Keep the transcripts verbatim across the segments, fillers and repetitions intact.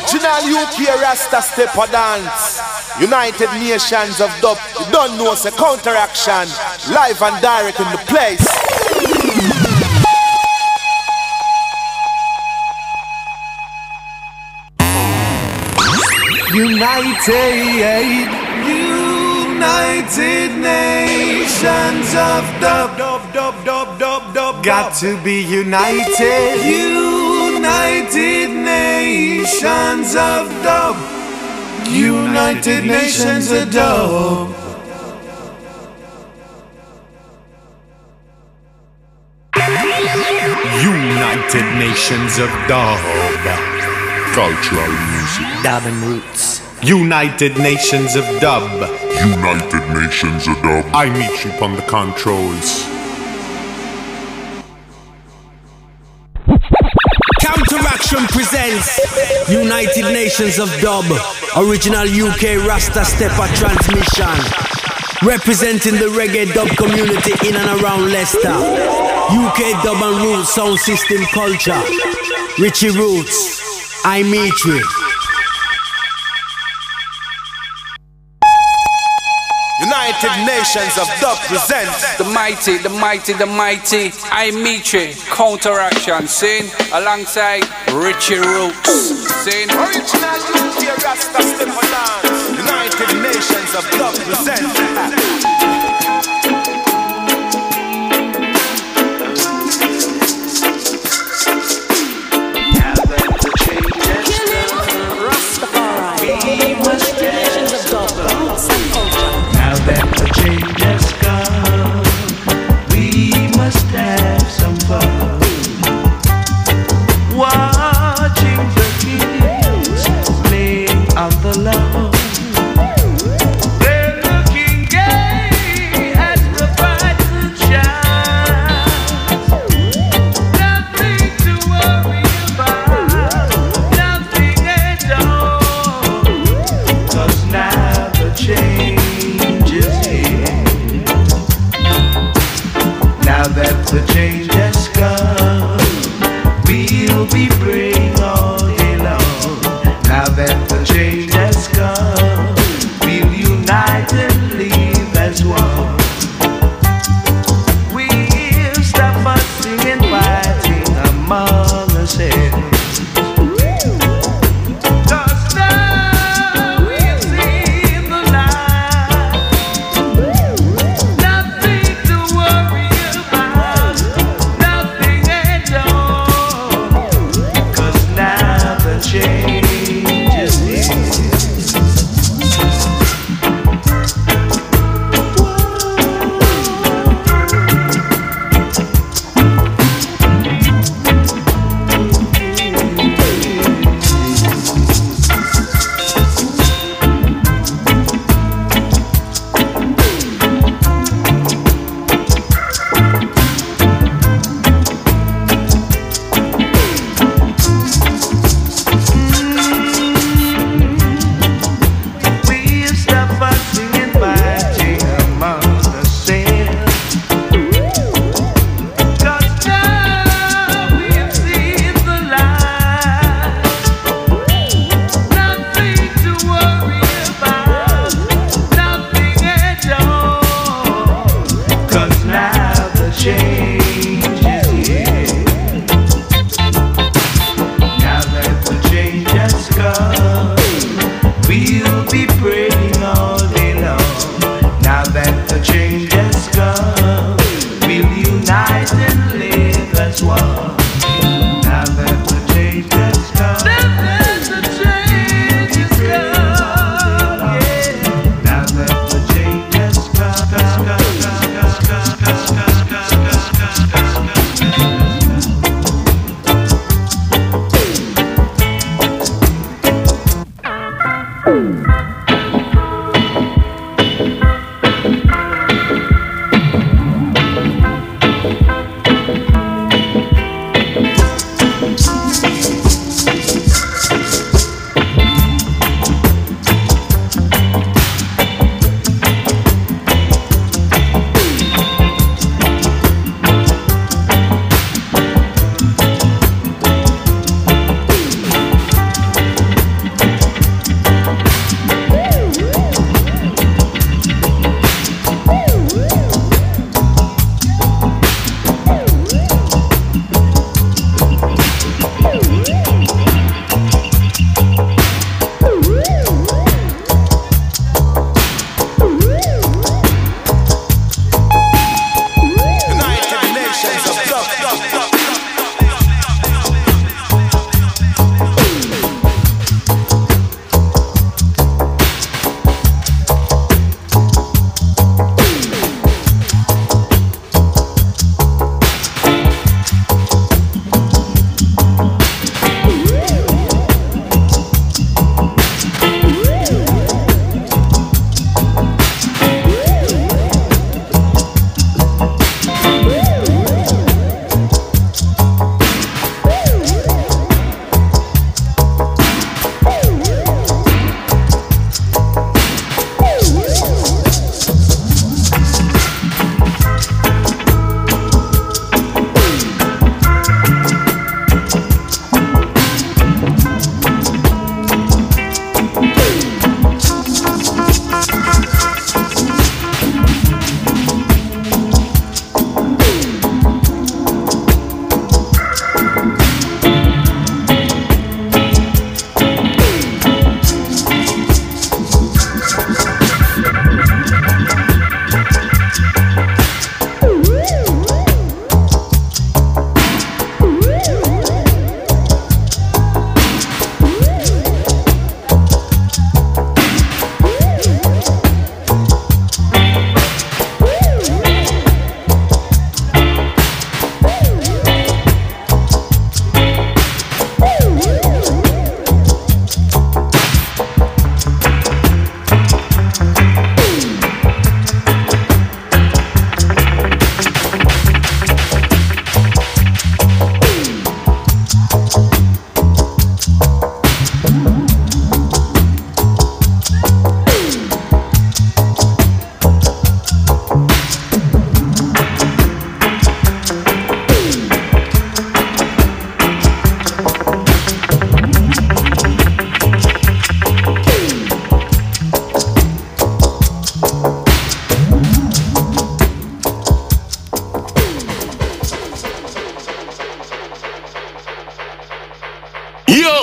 Original U K Rasta Stepper Dance. United Nations of Dub. You don't know it's a counteraction. Live and direct in the place. United, United Nations of Dub, dub, dub, dub, dub, dub. Got to be united. United Nations of Dub. United Nations of Dub. United Nations of Dub. Cultural music. Dub and roots. United Nations of Dub. United Nations of Dub. I meet you on the controls. Counteraction presents United Nations of Dub. Original U K Rasta Stepper transmission. Representing the reggae dub community in and around Leicester. U K dub and roots sound system culture. Richie Roots. I meet you. United Nations of Dub presents the mighty, the mighty, the mighty I meet you. Counteraction, sing alongside Richie Roots. Sing Original U K Rasta Stepper Dance. United Nations of Dub presents. Change has come. We must have some fun. Watching the kids playing on the lawn. They're looking gay as the bright sun shines. Nothing to worry about, nothing at all. 'Cause now the change. Now that the change has come, we'll be praying all day long. Now that the change has come, we'll unite and live as one. We'll stop fussing and fighting among ourselves.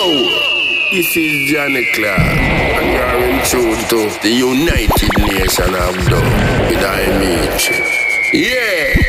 This is Johnny Clark, and you're in tune to the United Nation of Dub with I Mitri. Yeah!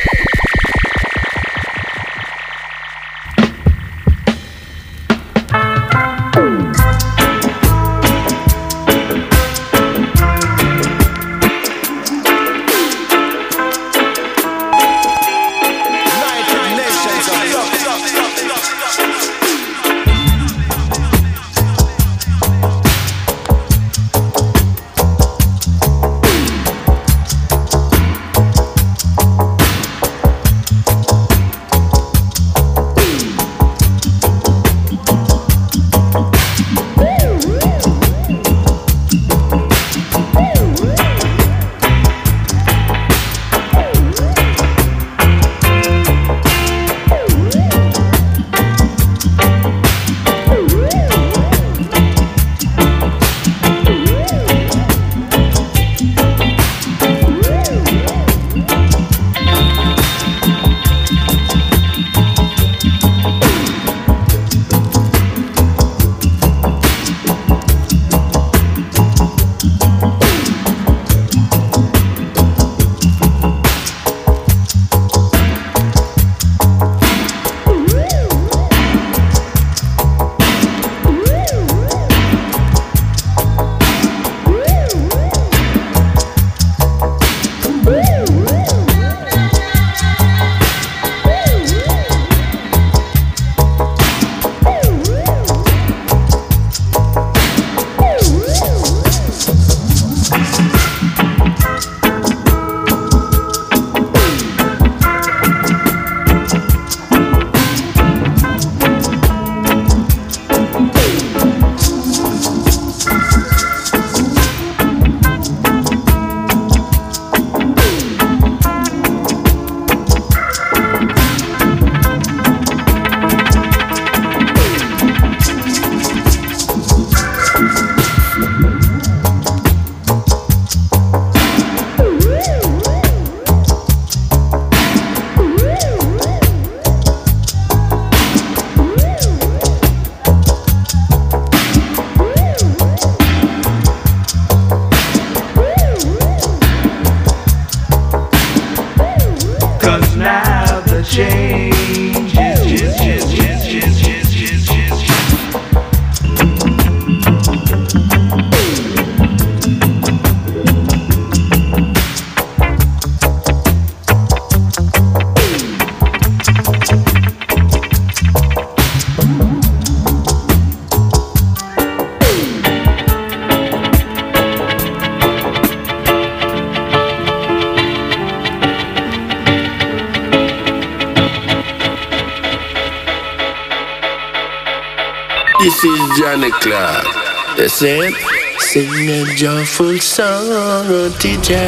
This is Johnny Clark. They said, sing a joyful song unto Jah,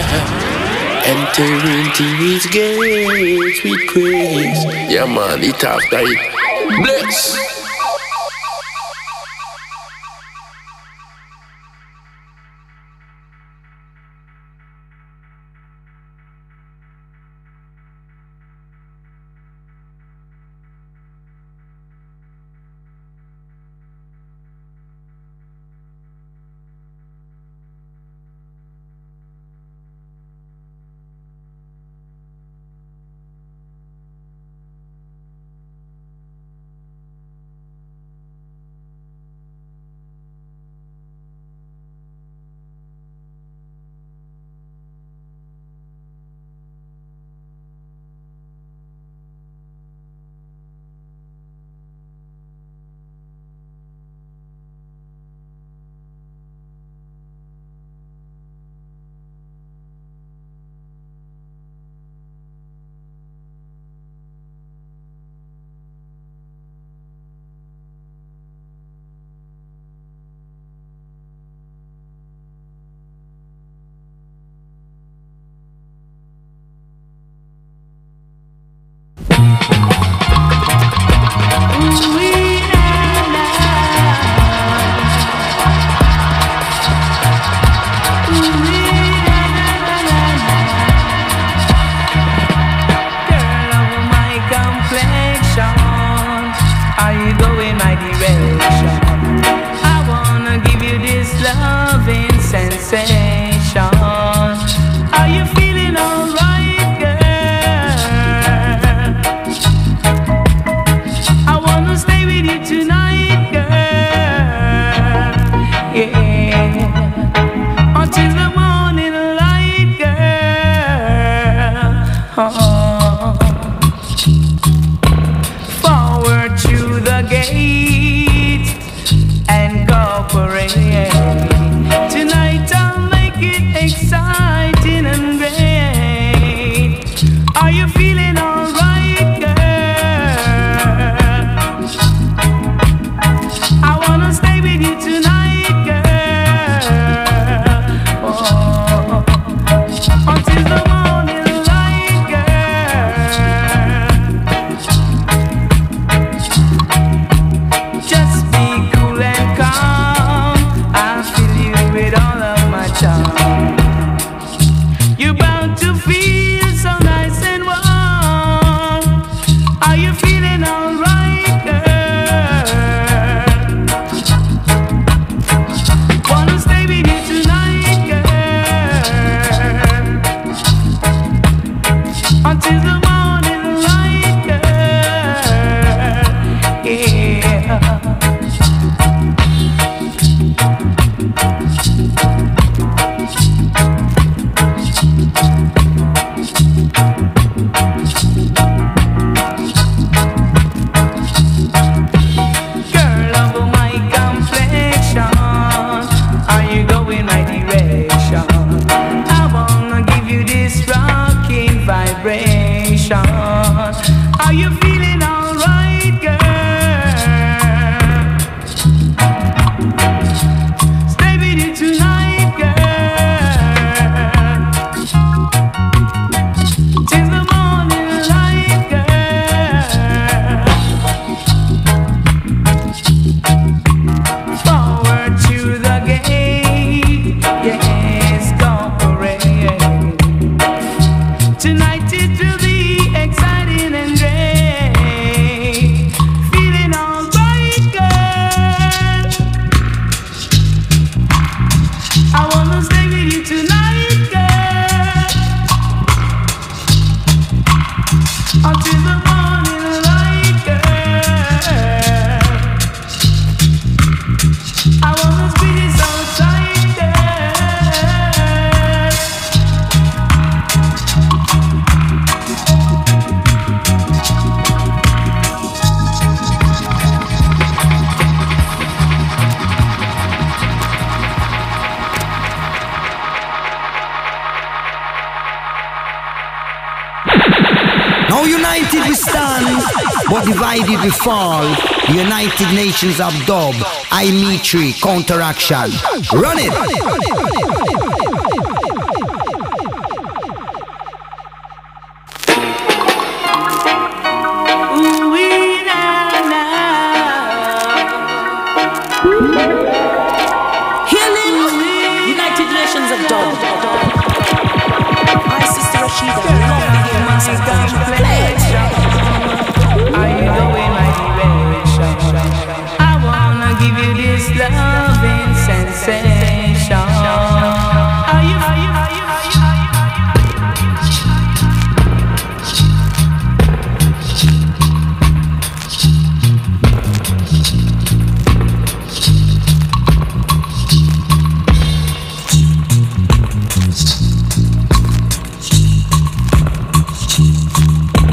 enter into his gates with praise. Yeah man, it after it. Bless. sensation. Are you feeling alright, girl? I wanna stay with you tonight, girl. Yeah, until the morning light, girl. Oh. Forward to the gate and cooperate. Tonight I'll make it exciting and great. Are you feeling alright, girl? I wanna stay with you tonight, girl. Oh, until the morning light, girl. Just be cool and calm. I'll fill you with all of my charm. You're bound to feel so nice and warm. Are you feeling alright, girl? Wanna stay with you tonight, girl, until the morning light, girl. Yeah. Girl of my complexion, are you going my direction? I wanna give you this rocking vibration. Are you feeling alright, girl? Stay with you tonight, girl, till the morning light, girl. Forward to the gate, yes, cooperate. Tonight it will be exciting and great. Feeling alright, girl. I wanna stay with you tonight, girl, until the morning light, girl. I wanna spend it so tight, girl. Now united we stand, but divided we fall. The United Nations of Dub, I Mitri, counteraction. Run it! Ooh, we now, Healing, United Nations of Dub. My sister Rashida, love the human sensation. Play it. are you going my direction? I wanna give you this loving sensation. Are you, are you, are you, are you, are you?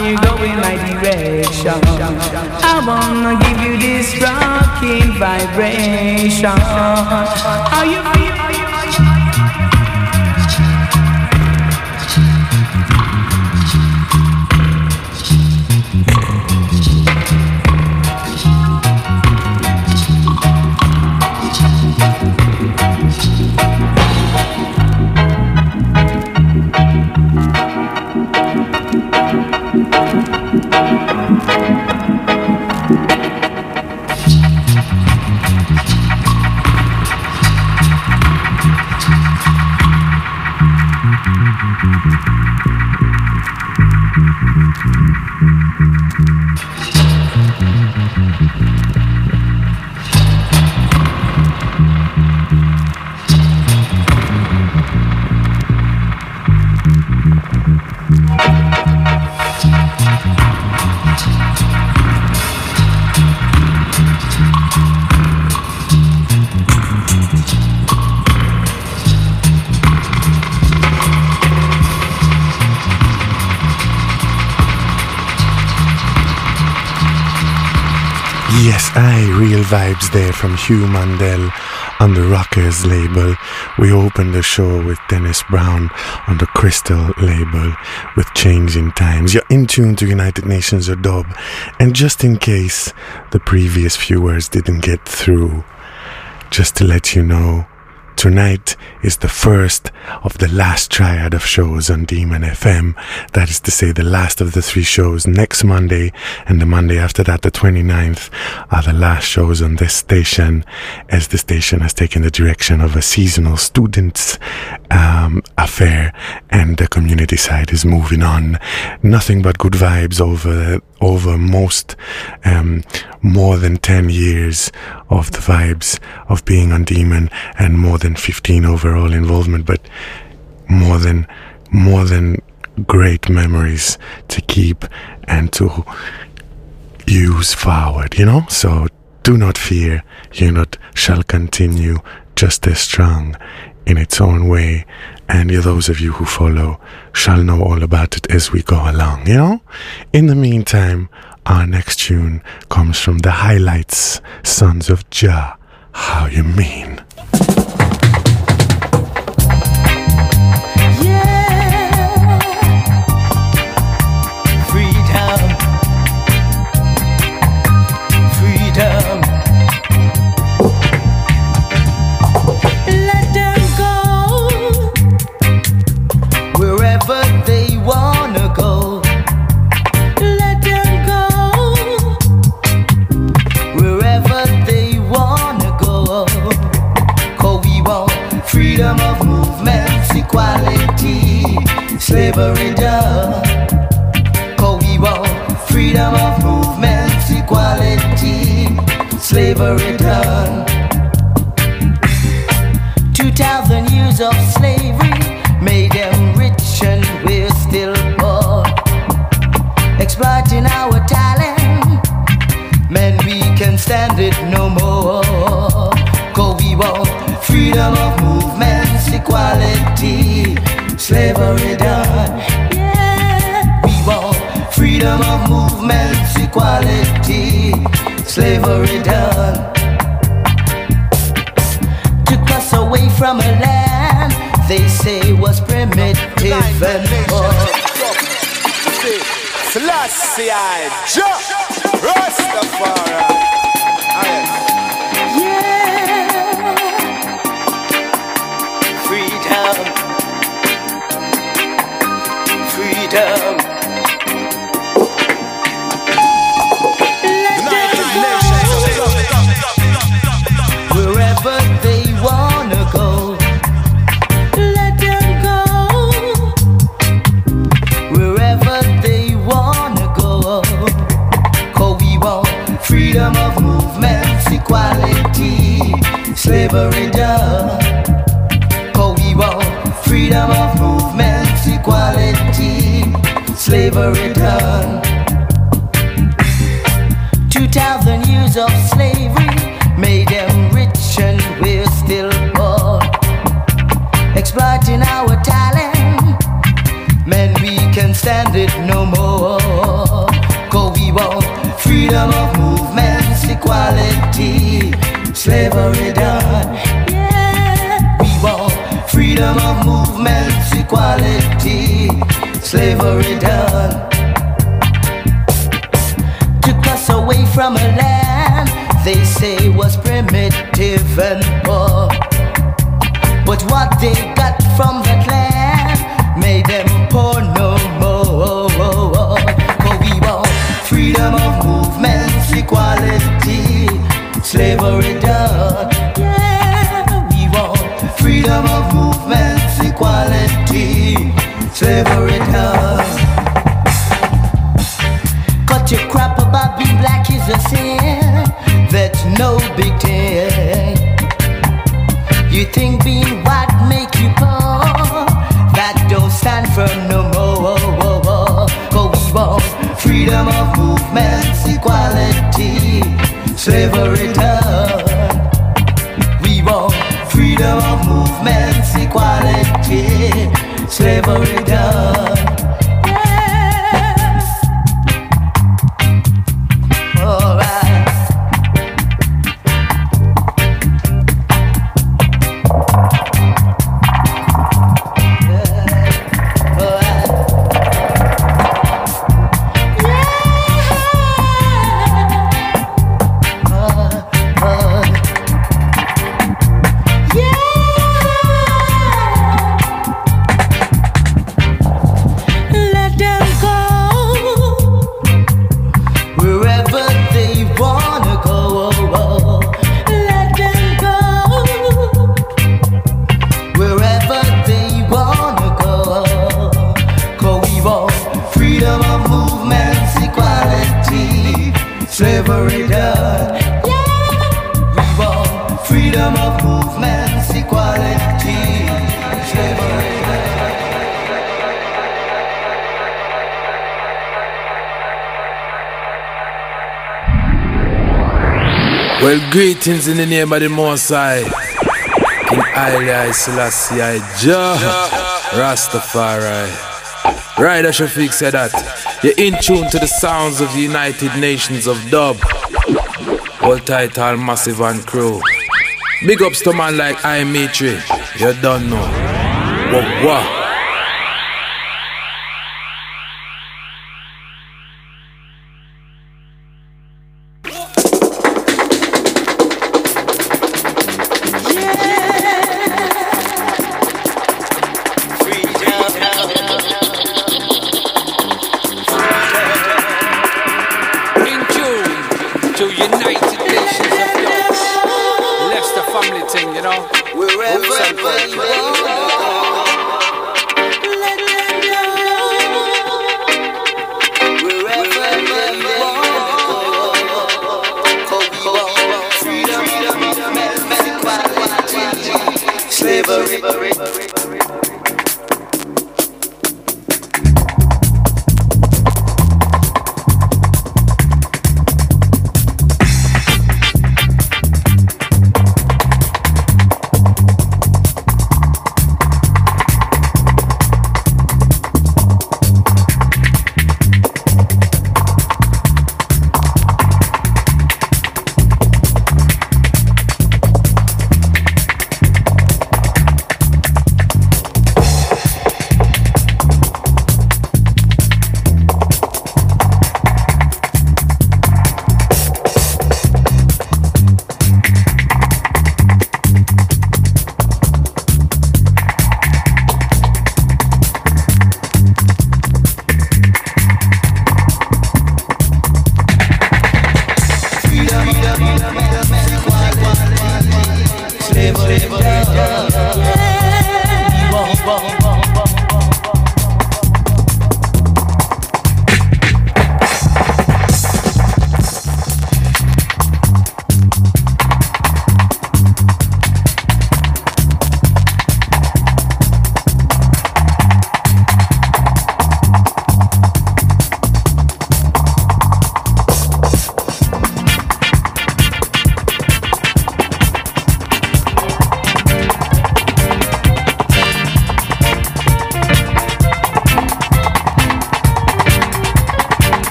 you going my direction? I wanna give you this rocking vibration. How you feel? Yes, aye, real vibes there from Hugh Mandel on the Rockers label. We opened the show with Dennis Brown on the Crystal label with Changing Times. You're in tune to United Nations of Dub. And just in case the previous few words didn't get through, just to let you know, tonight is the first of the last triad of shows on Demon F M. That is to say, the last of the three shows. Next Monday and the Monday after that, the twenty-ninth, are the last shows on this station, as the station has taken the direction of a seasonal students um, affair, and the community side is moving on. Nothing but good vibes over over most um, more than ten years of the vibes of being on Demon, and more than fifteen overall involvement, but more than more than great memories to keep and to use forward, you know. So do not fear, Unit shall continue just as strong in its own way, and those of you who follow shall know all about it as we go along, you know. In the meantime, our next tune comes from the Highlights, Sons of Jah. How you mean? Slavery done, cause we want freedom of movement, equality. Slavery done. Two thousand years of slavery made them rich and we're still poor, exploiting our talent. Man, we can stand it no more. Cause we want freedom of movement, equality. Slavery done, yeah. We want freedom of movement, equality. Slavery done. Took us away from a land they say was primitive and poor. Selassie I, Jah Rastafari. Yeah. Freedom. Freedom. Wherever they wanna go, let them go. Wherever they wanna go, cause we want freedom of movement, equality. Slavery done. Cause we want freedom of movement, equality. Slavery done. Two thousand years of slavery made them rich and we're still poor, exploiting our talent. Men, we we can stand it no more. Cause we want freedom of movements, equality, slavery done. Yeah. We want freedom of movements, equality, slavery done. Took us away from a land they say was primitive and poor. But what they got from that land made them poor no more. But we want freedom of movements, equality, slavery done. Yeah, we want freedom of movements, equality, slavery done. Cut your crap about being black is a sin. That's no big thing. You think being white make you poor? That don't stand for no more. Cause we want freedom of movements, equality, slavery done. We want freedom of movements, equality, slavery done. Yes. Alright. Slavery done. Yeah. We want freedom of movements, equality, slavery done. Well, greetings in the name of the Most High, King Haile Selassie Jah Rastafari. Right, as Shafiq said that. You're in tune to the sounds of the United Nations of Dub. All title Massive and Crew. Big ups to man like I Mitri. You don't know. Whoa, whoa.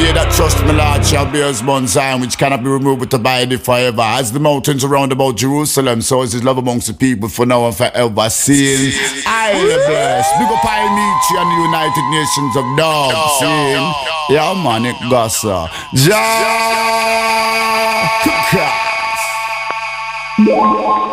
They that trust me, Lord, shall be as Mount Zion, which cannot be removed with a body forever. As the mountains around about Jerusalem, so is his love amongst the people for now and forever. Seeing, I bless. Big up I meet you and the United Nations of Dogs. Seeing, yeah, man, it gossa. Ja.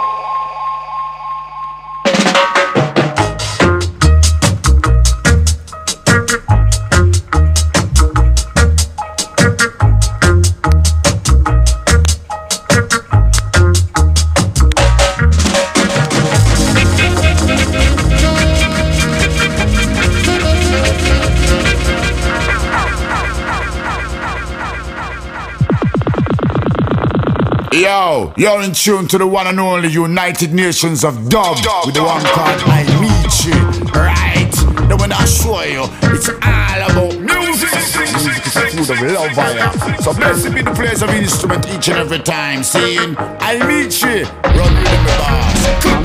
Yo, you're in tune to the one and only United Nations of Dub, with the one called I Meet You, right? Then when I show you, it's all about music. Music is the food of love, fire. So blessed be the place of instrument each and every time. Saying, I meet you, run with the boss. Cook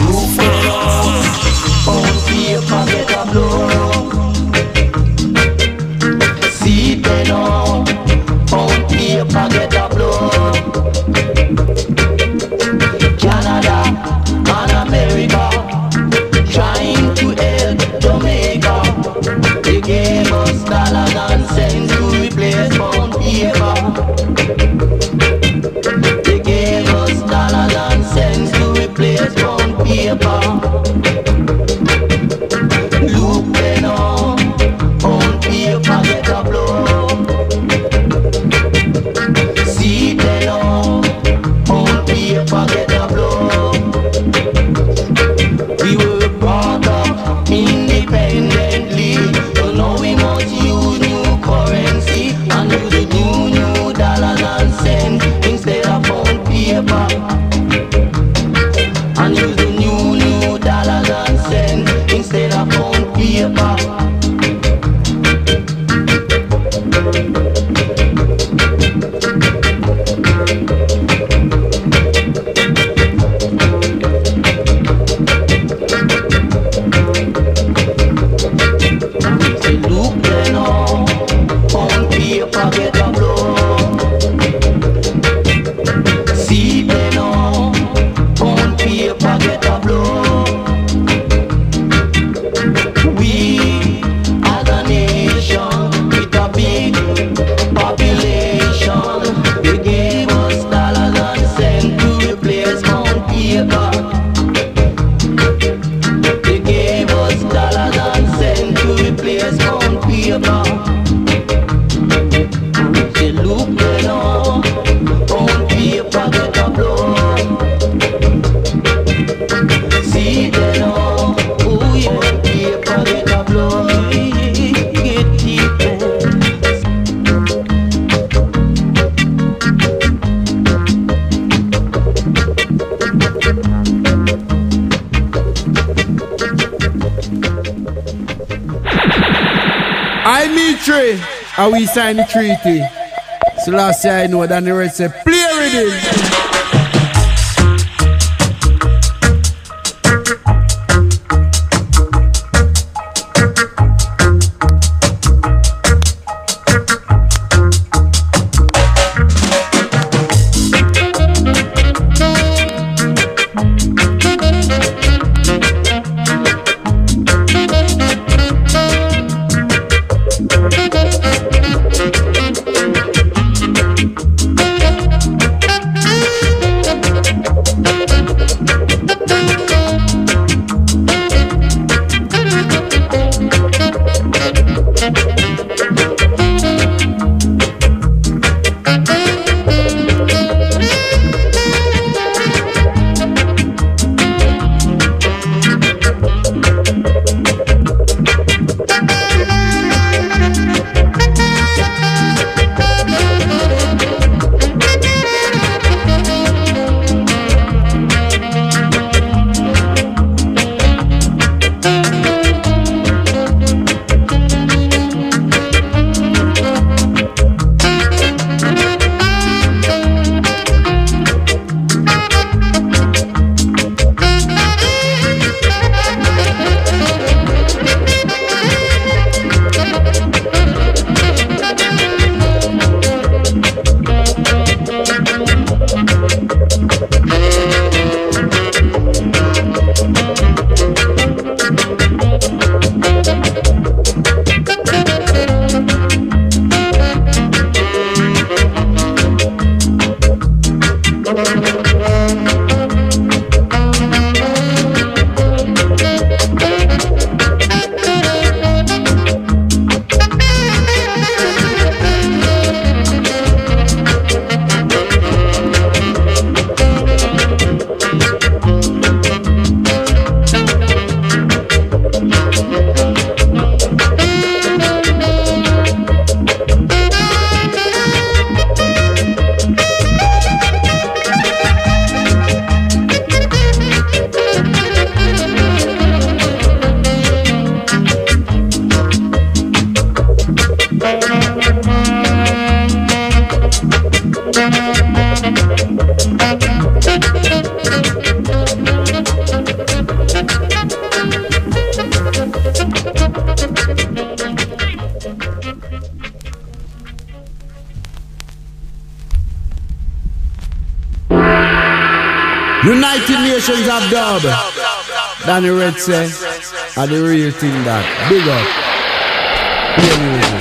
See they know, on paper get a blow. Canada and America trying to help Jamaica. They gave us dollars and cents to replace pound paper. They gave us dollars and cents to replace pound paper. Look they know, pound paper get a blow. See they know, pound paper get a blow. We were brought up independently, so now we must use new currency and use the new, new dollars and cents instead of pound paper. And use the new, new dollars and cents instead of pound paper. And we signed the treaty. So last year I know that the rest say play with it. United Nations of Dub. Danny Red say, are the real thing that. Big up. Play music.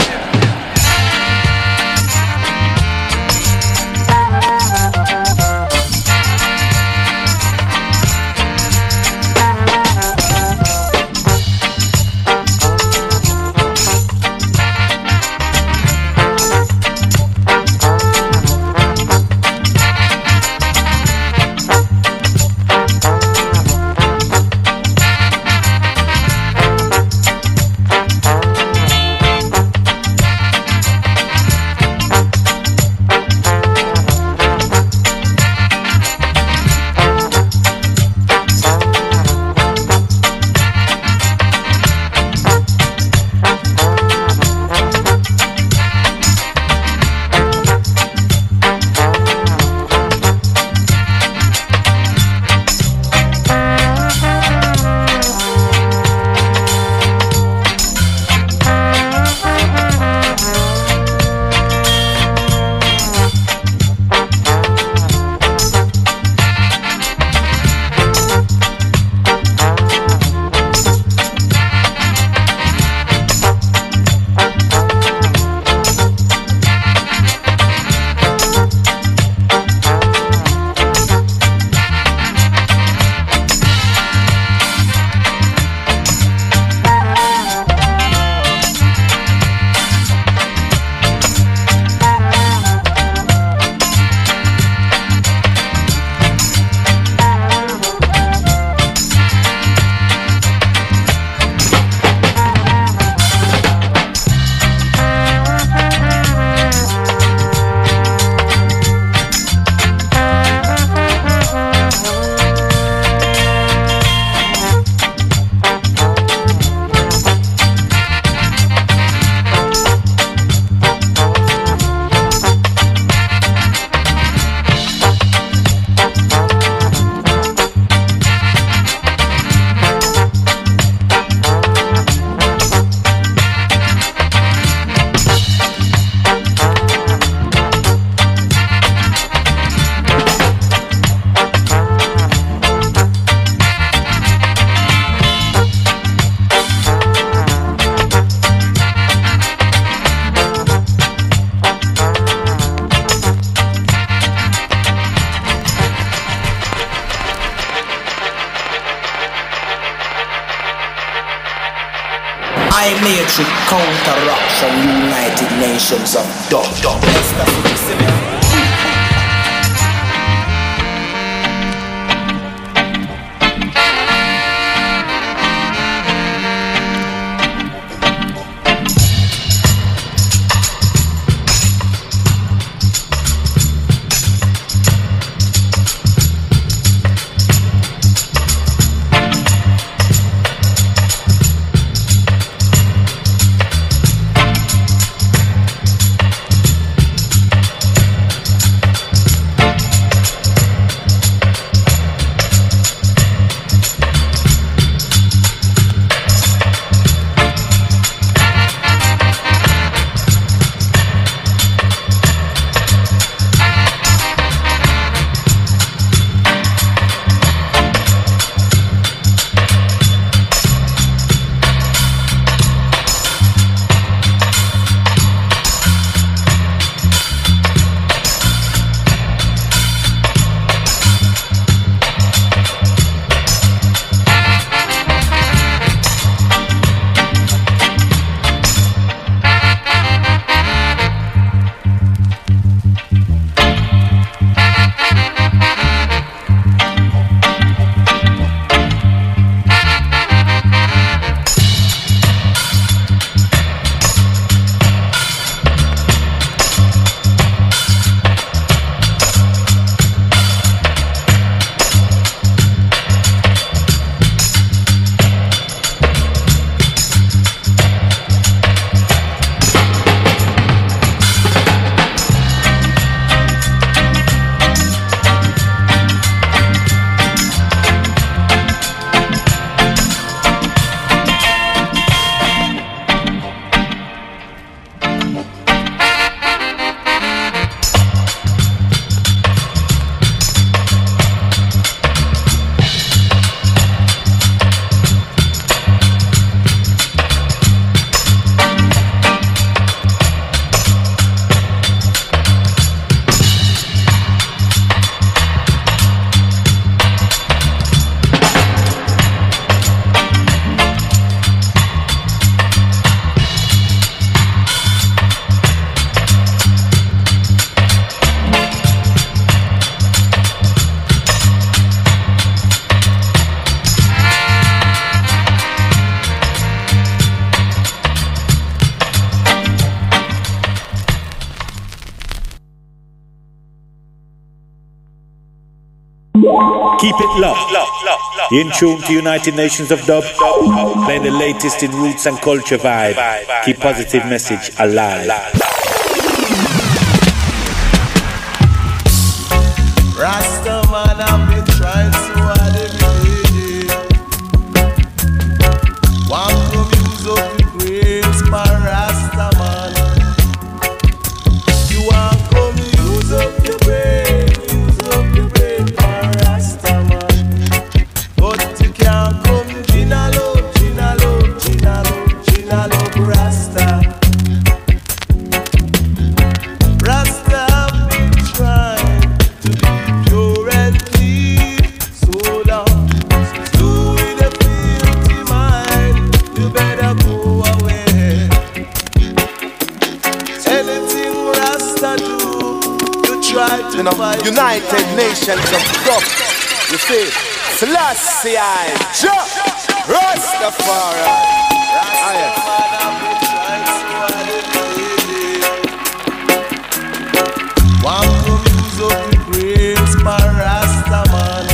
Matrix Counteraction, United Nations of Dub. Keep it locked. In tune to United Nations of Dub. Playing the latest in roots and culture vibe. Keep positive message alive. Rastaman, I've been trying so hard every day. One come use up the grapes for Rastaman. You want come use up the brain, use up the brain for Rastaman. But you can't come Ginalo, Ginalo, Ginalo, Ginalo, Rasta. Rasta have been trying to be pure and clean so long. So with a filthy mind, you better go away. Anything Rasta do, you try to You know, fight. United Nations of Dub. You see, Selassie, Jah, Rastafari. Aye. One come use up the grapes for Rastaman.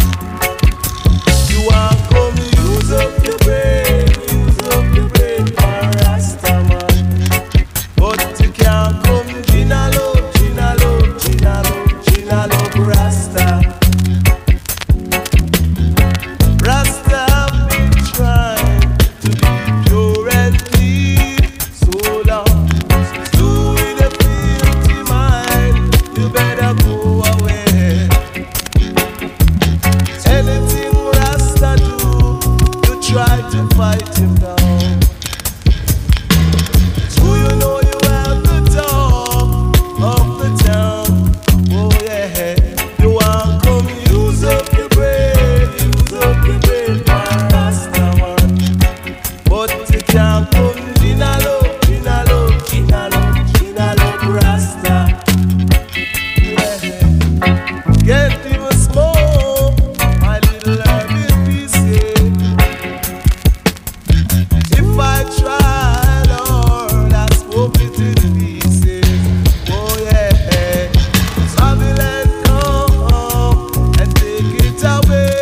You want come use up the brain, use up the brain for Rastaman. But you can't come Ginalo, Ginalo, Ginalo, Ginalo, Rasta. Rasta have been trying to be pure and clean so long. So with a filthy mind, you better go away. Anything Rasta do, you try to fight him down. So you know you have the talk of the town. Oh yeah, you want come use up your brain, use up your brain for Rastaman. But you can't come Ginalo, Ginalo, Ginalo, Ginalo, Rasta. Yeah. Get him a smoke, my little herby pieces. If I try, Lord, I smoke it to the pieces. Oh yeah, Babylon come and take it away,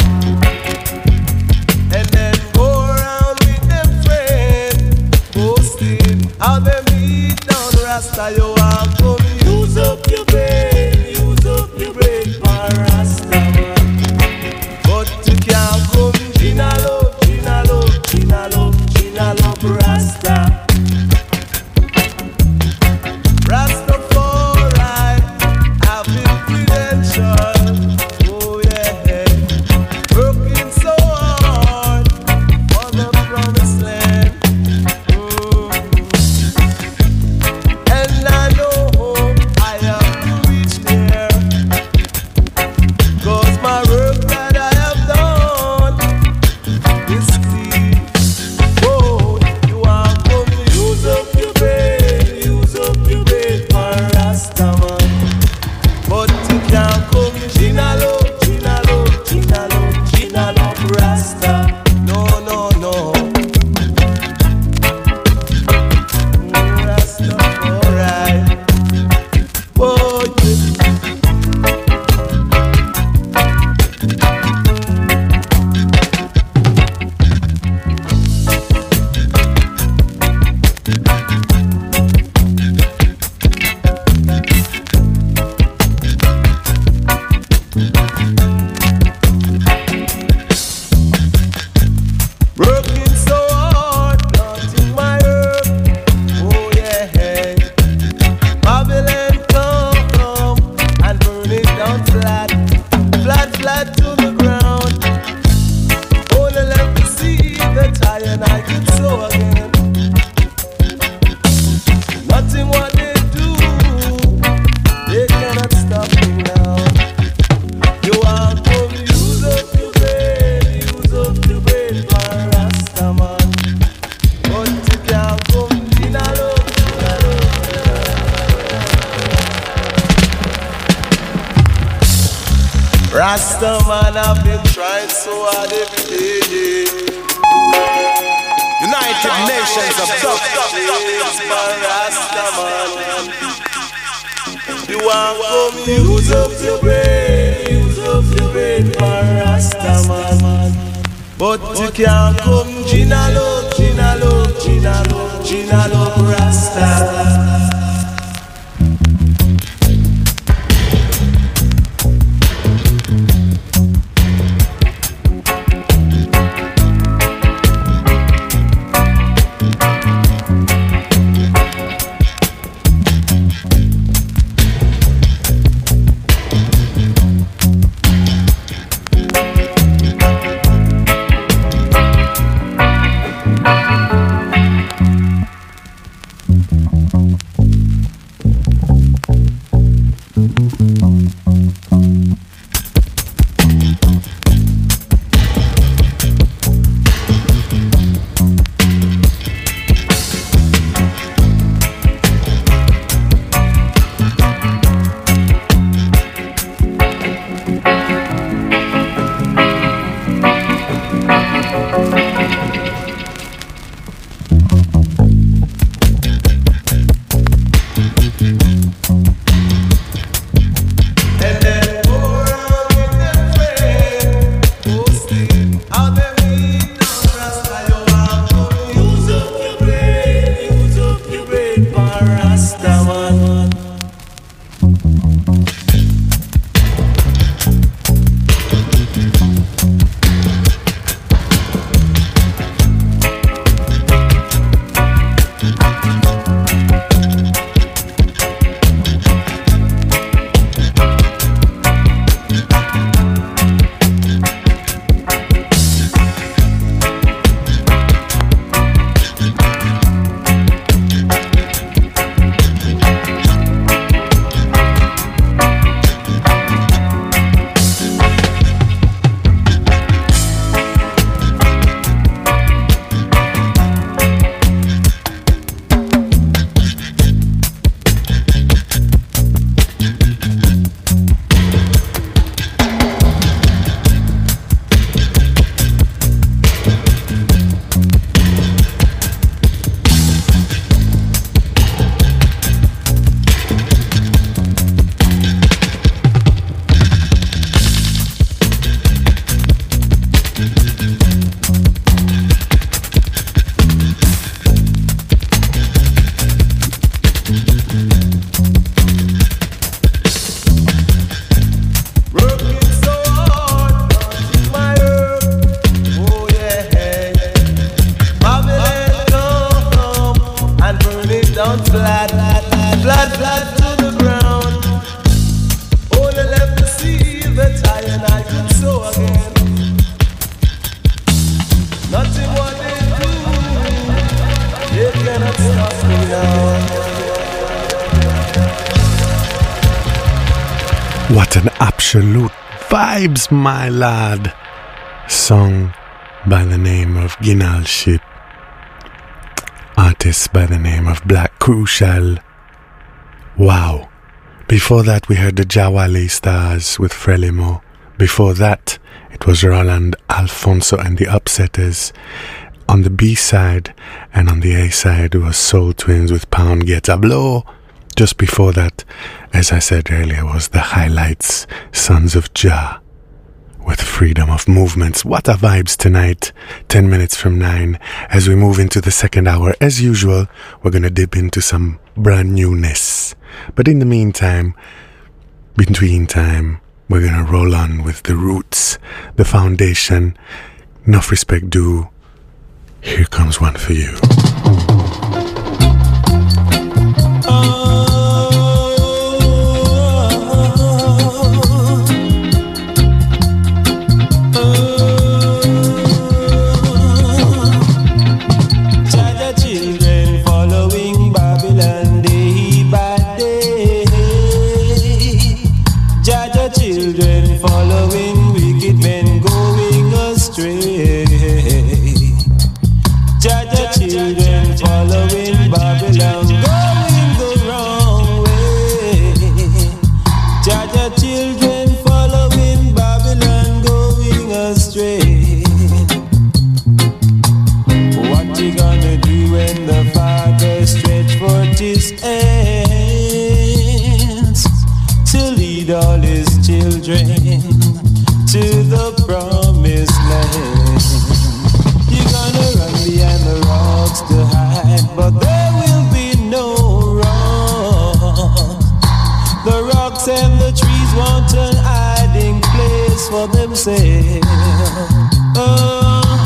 and then go around with them friends, boasting how they meet down Rasta. You want come use up your brain, use up your brain for Rasta man. But you can't come Ginalo, Ginalo, Ginalo, Ginalo, Rasta. Rastafari, having credentials. Oh yeah, working so hard for the promised land. Mm. And I know I have to reach there, 'cause my work that I have done is clean. Oh, you want come use up your brain, use up your brain for Rastaman. But you can't come Ginalo, Ginalo, Ginalo, Ginalo, Rasta. No, no, no. Mm, Rasta, alright. Oh, yeah. Working so hard, planting my herb. Oh yeah, Babylon come, come and burn it down flat, flat, flat to the ground. Only let me see that I and I can sow again. Nothing what they do, they cannot stop me now. You want come use up your brain, use up your brain for Rastaman. But you can't come Ginalo, Ginalo. Rastaman have been trying so hard every day. United Nations of Dub. Rastaman. You want come use up your brain, use up your but you can't come Gina Love, Gina Love, Gina Love, Gina Love Rasta. What an absolute vibes, my lad. Song by the name of Ginal Ship. Artist by the name of Black Crucial. Wow. Before that we heard the Jawali Stars with Frelimo. Before that it was Roland Alfonso and the Upsetters. On the B side and on the A side was Soul Twins with Pound Get a Blow. Just before that, as I said earlier, was the Highlights, Sons of Jah, with Freedom of Movements. What a vibes tonight, ten minutes from nine. As we move into the second hour, as usual, we're going to dip into some brand newness. But in the meantime, between time, we're going to roll on with the roots, the foundation. Enough respect due. Here comes one for you. To the promised land. but there will be no wrong. The rocks and the trees want an hiding place for themselves. Oh.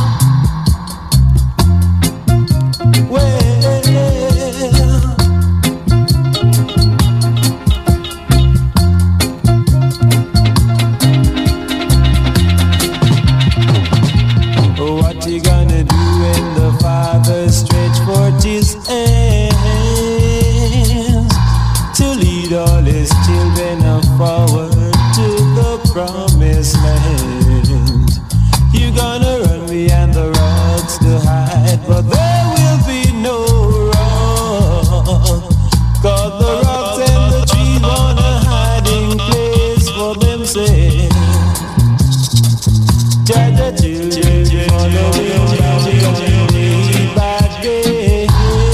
What you gonna do when the Father stretch forth his hands to lead all his children forward to the promised land? You gonna run behind the rocks to hide, but there will be no rock. 'Cause the rocks and the trees want a hiding place for themselves. Judge the children following day by day.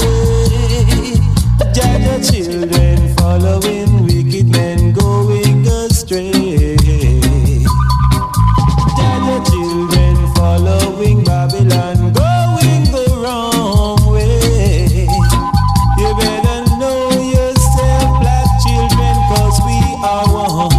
Judge the children following wicked men going astray. Judge the children following Babylon going the wrong way. You better know yourself, black children, 'cause we are one.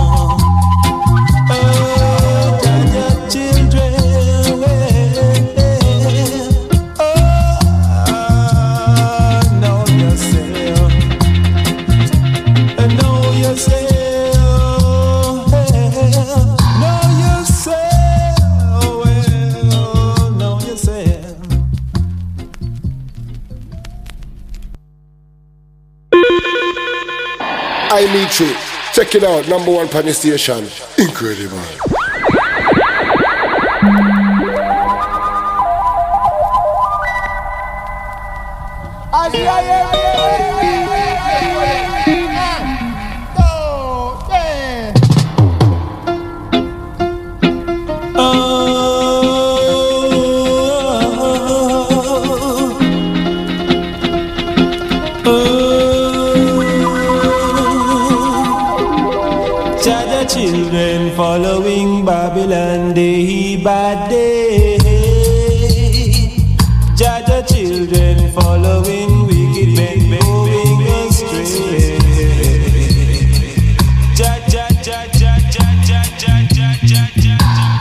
I meet you. Check it out, number one pan station. Incredible. Children following Babylon day by day. Jaja children following wicked men going astray. Jaja, jaja, jaja, jaja, jaja, jaja.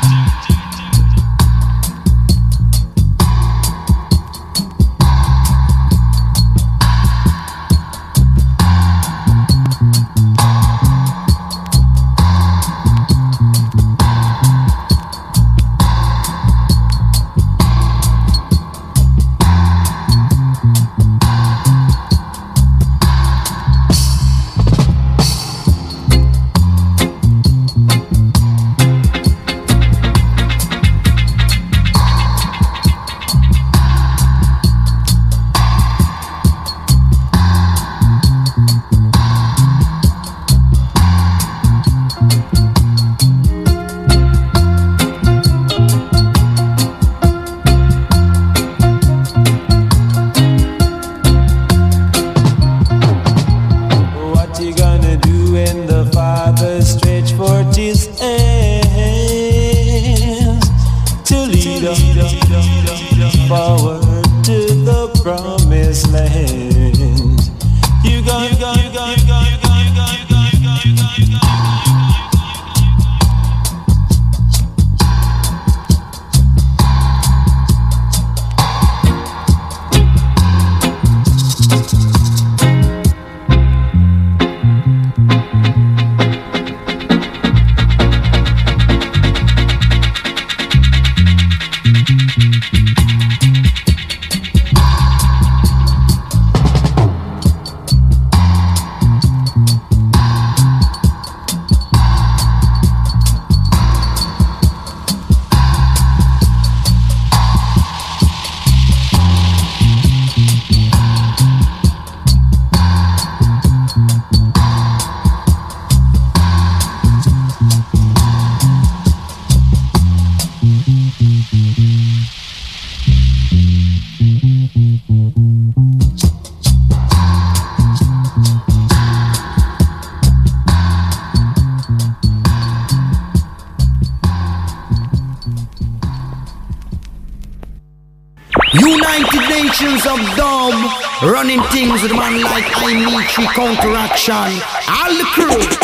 Forward to the promised land. You got, you got, you got, you got, you got, you got, you got, you got, you got, you got. of Dub, running things with a man like I Mitri, Counteraction, all the crew.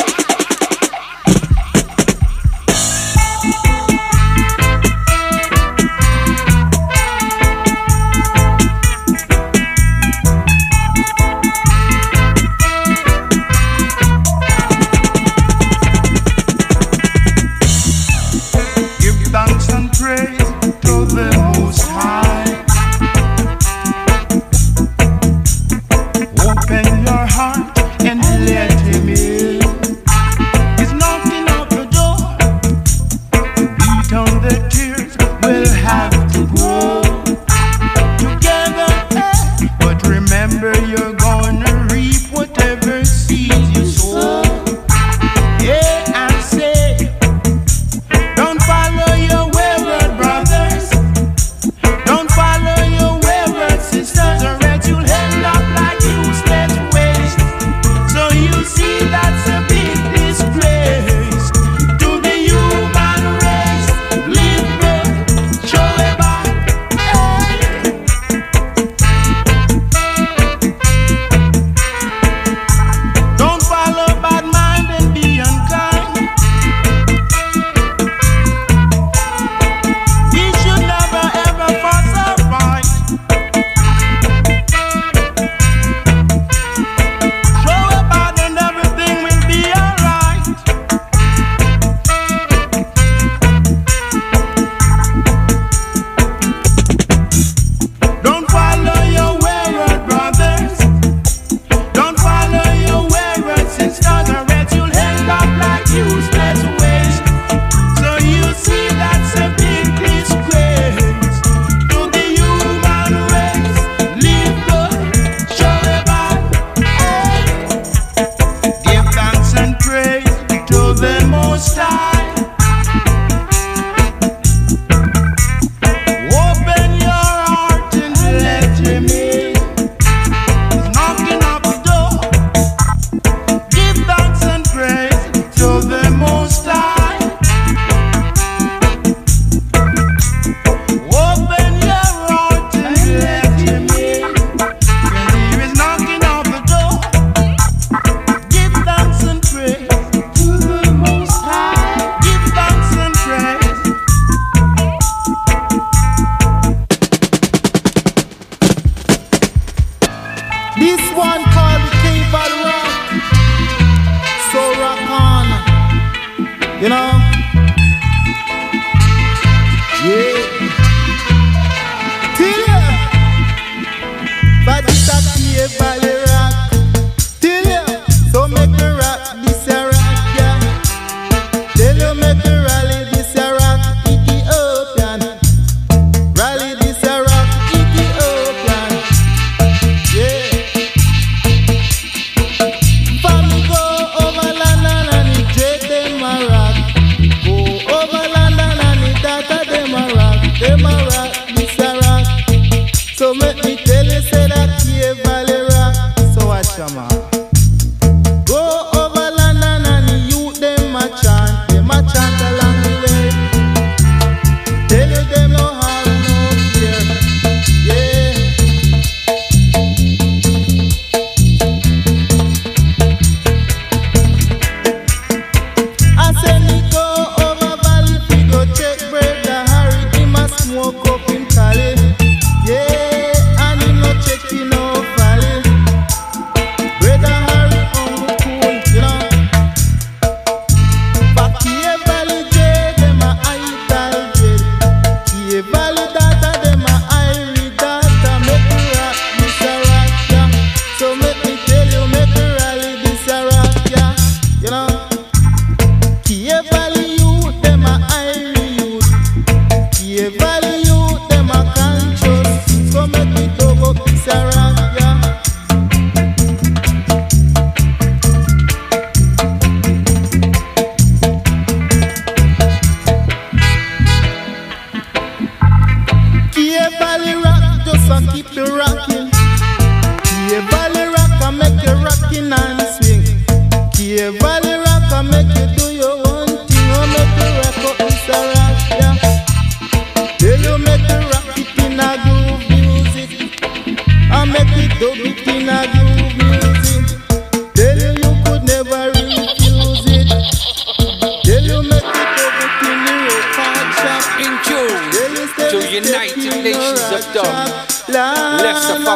Them a rock, this a rock. So make me tell you, say that Cave Valley rock.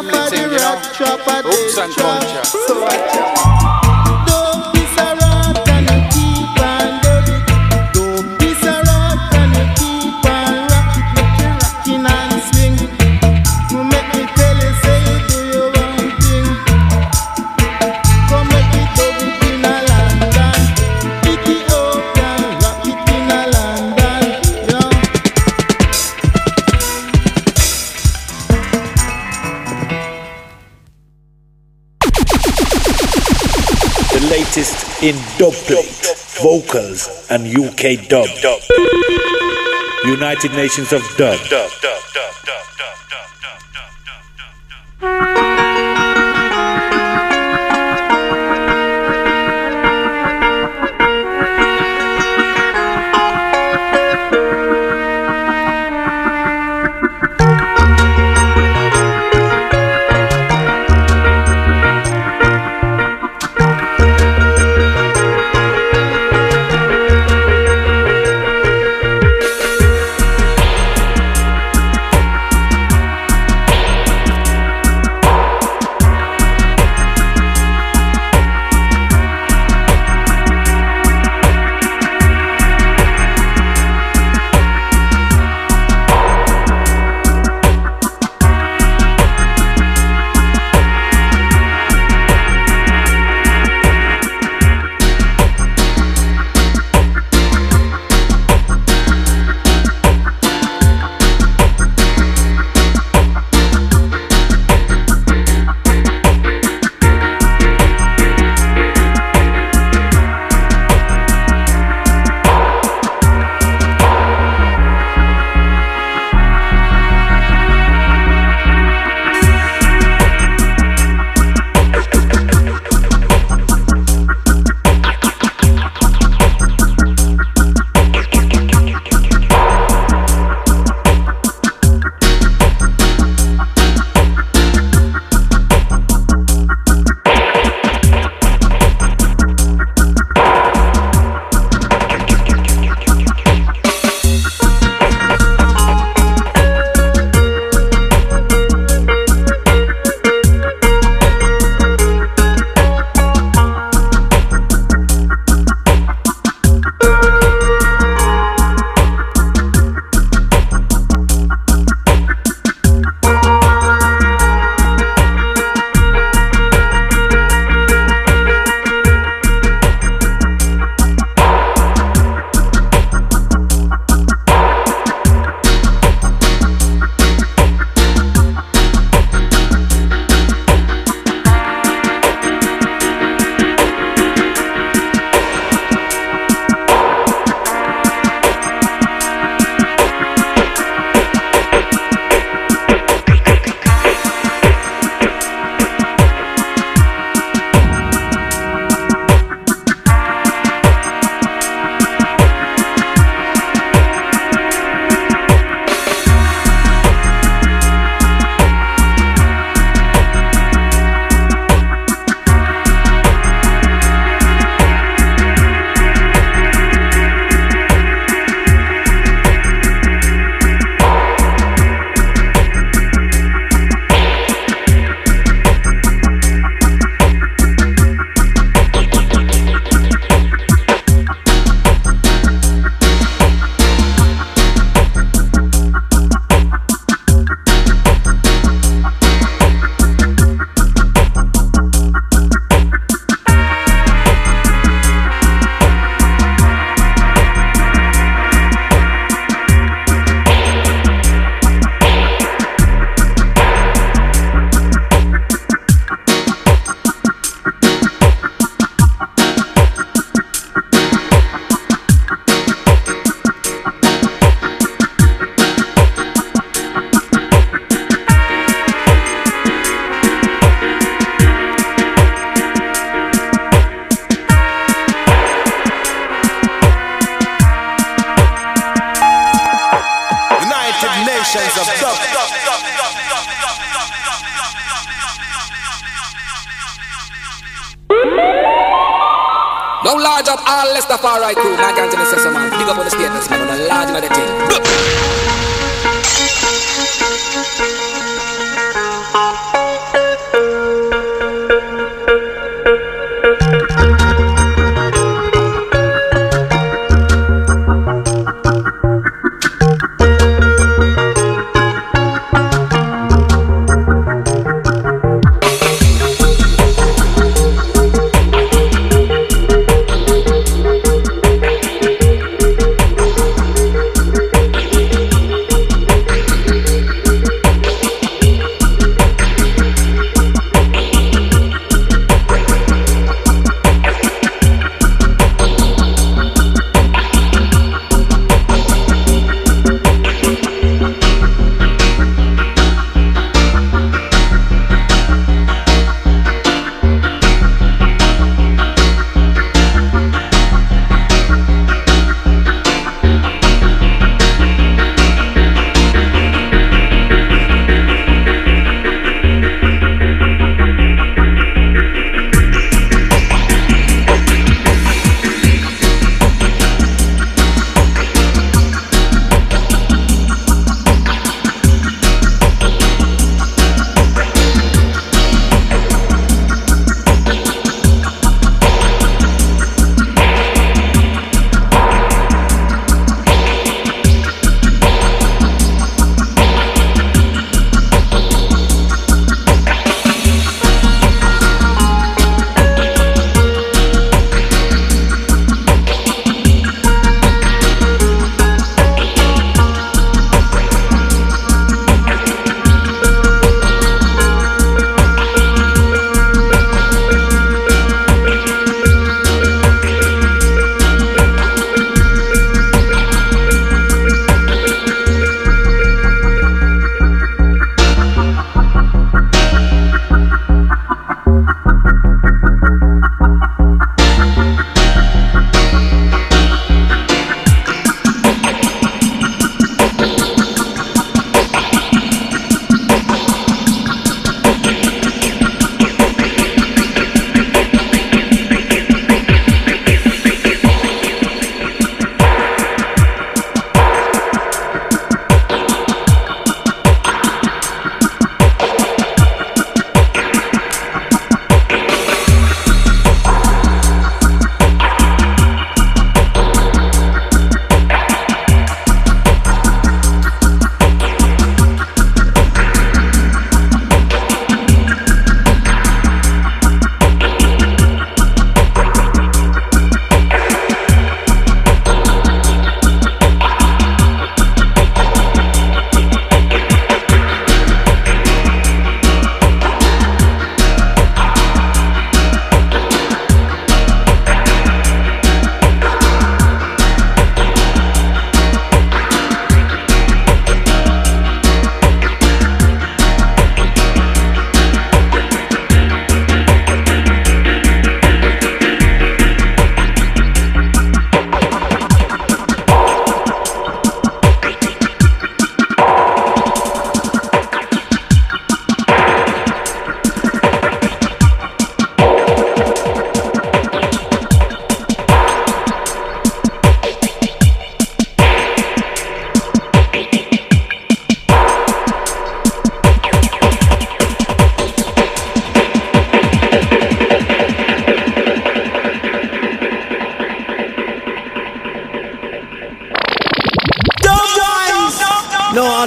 family thing, you know. Roots and culture. Don't be so rough and you keep on doing it. Don't be so rough and you keep on rock it, make you rockin' and swing. You make me tell you, say you do your own thing. Come make it dub it in a London, pick it up and rock it in a London, yo. The latest in dubplate, vocals, and U K dub. United Nations of Dub. nations of dub. Don't large up all Rastafari crew. Man can't tell us, man. Big up on the status, man. On the large in the thing.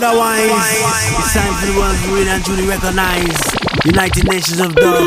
otherwise. It's time for the ones who really and truly recognize United Nations of Dub.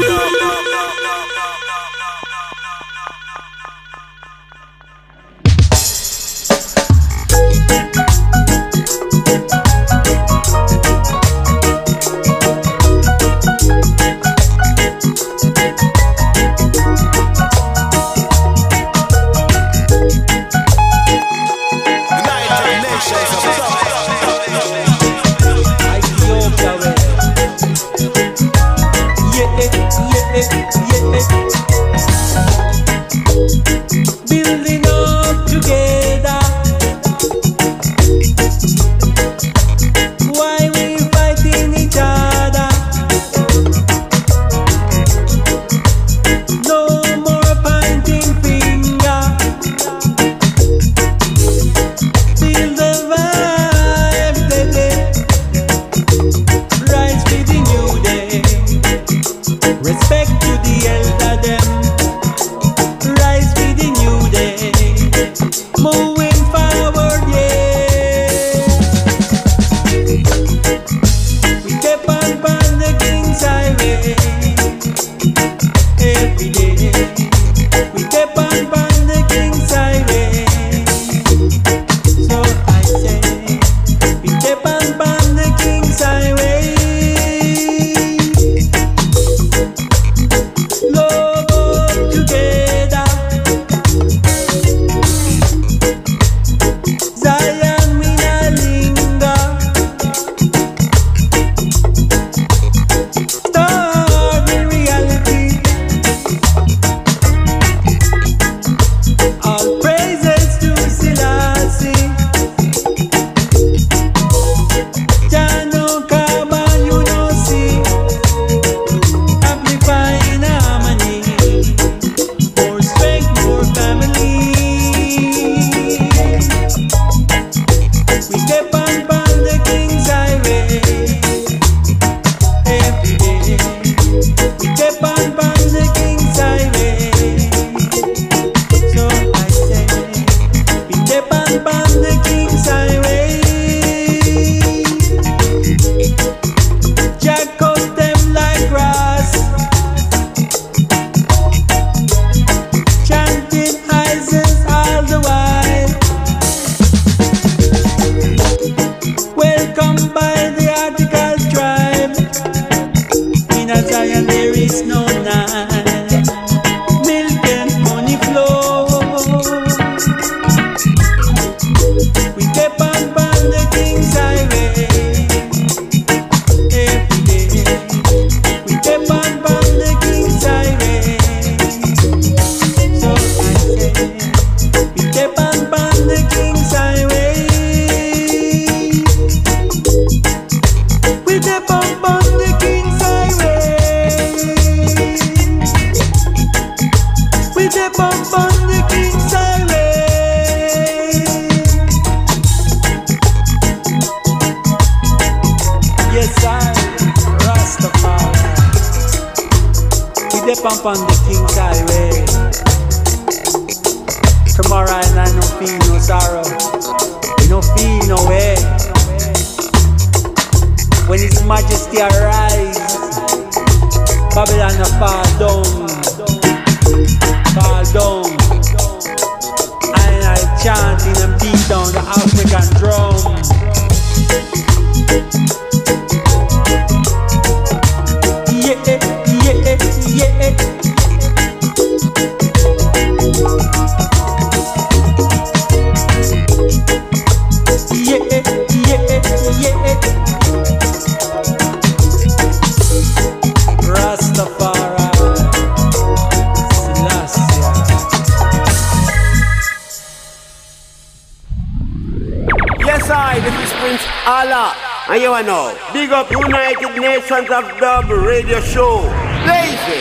And you know, big up United Nations of Dub radio show. Lazy.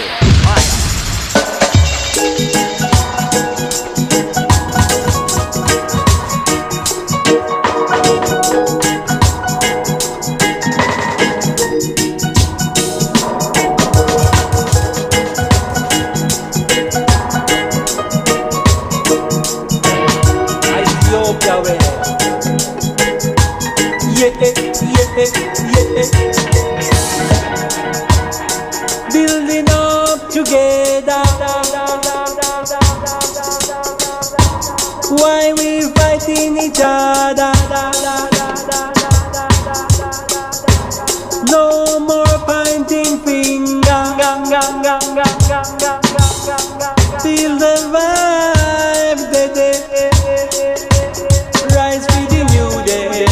Ethiopia way. Yeah, yeah. together? Why we fighting each other? No more pointing finger. Feel the vibe, the day. Rise with the new day.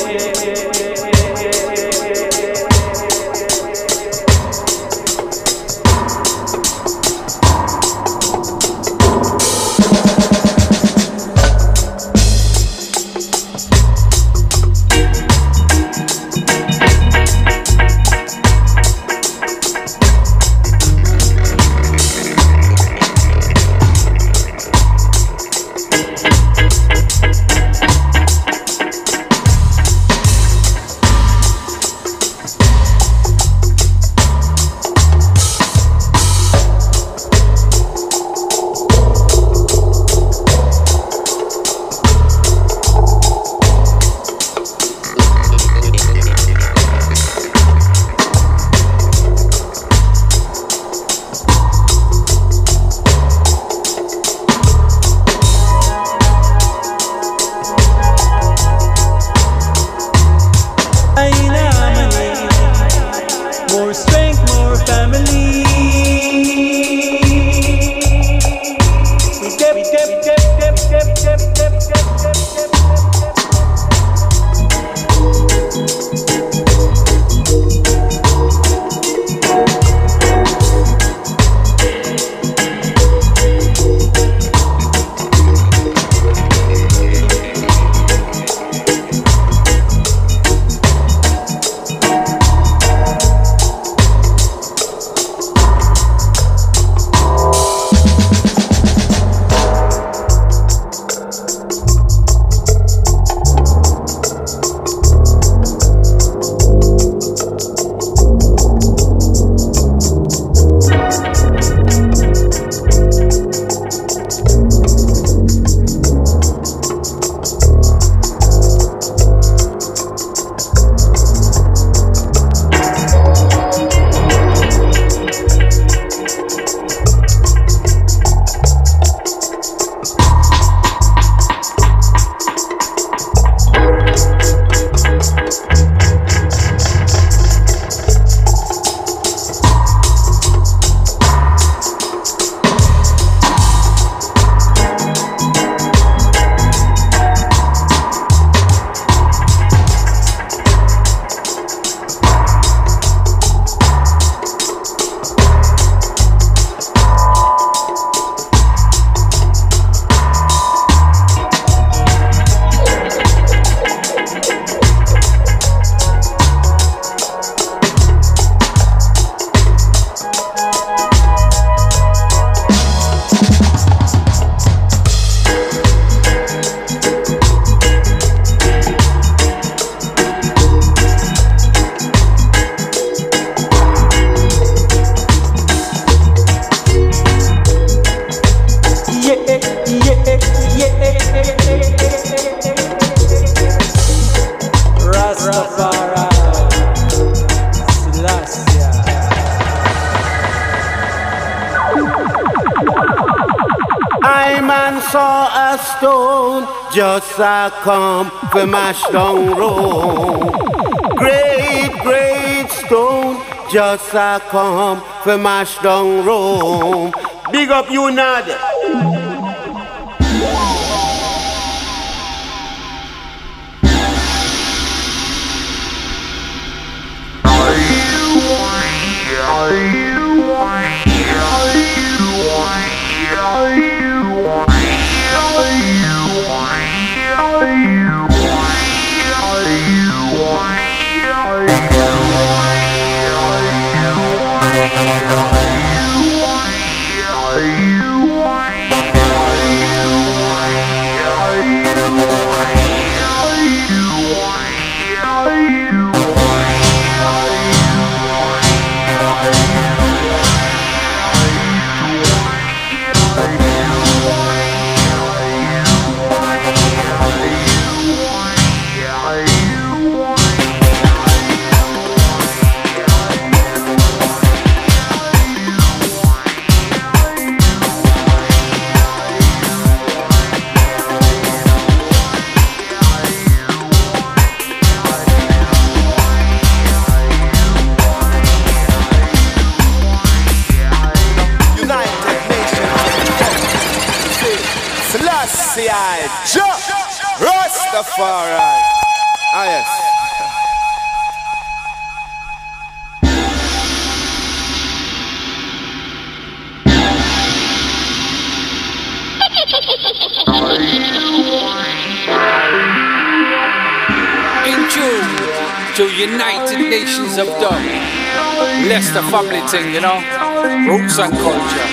saw a stone just a come for mash down road. Great, great stone just a come for mash down road. Big up you, Nadia. Selassie I, Jah Rastafari. Ah yes. In June to United Nations of Dub. Leicester family thing, you know. Roots and culture.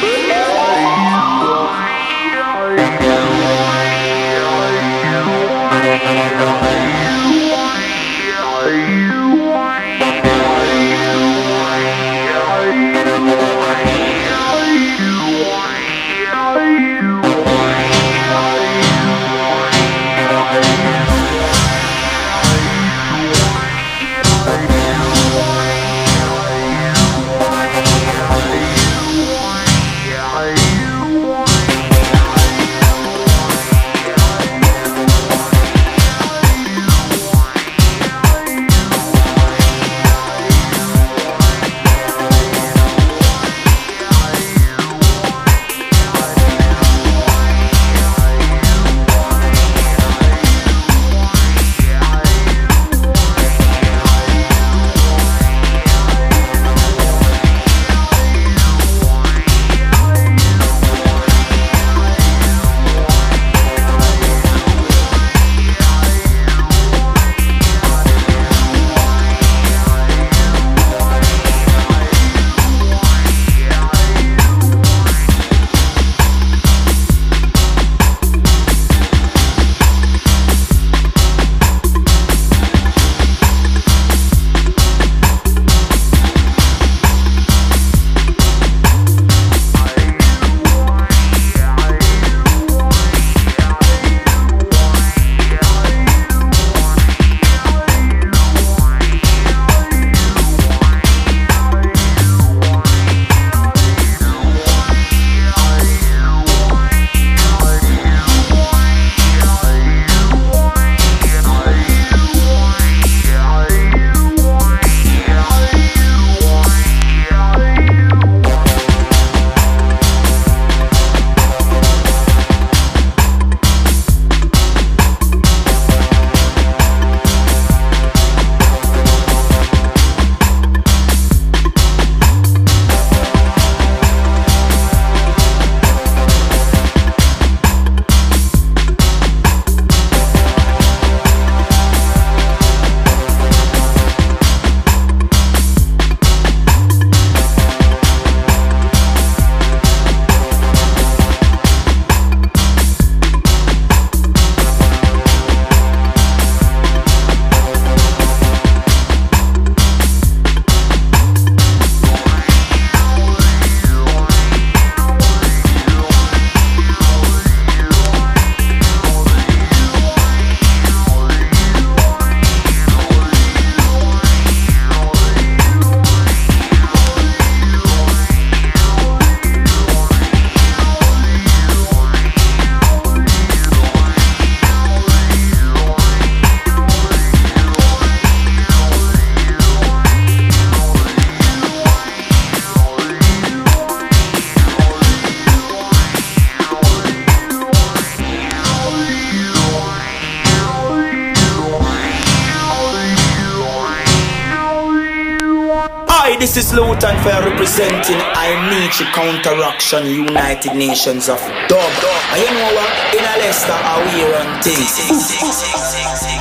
This is Luton Fair representing I Nietzsche Counteraction United Nations of Dub. And you know what? In a Leicester, are we run things.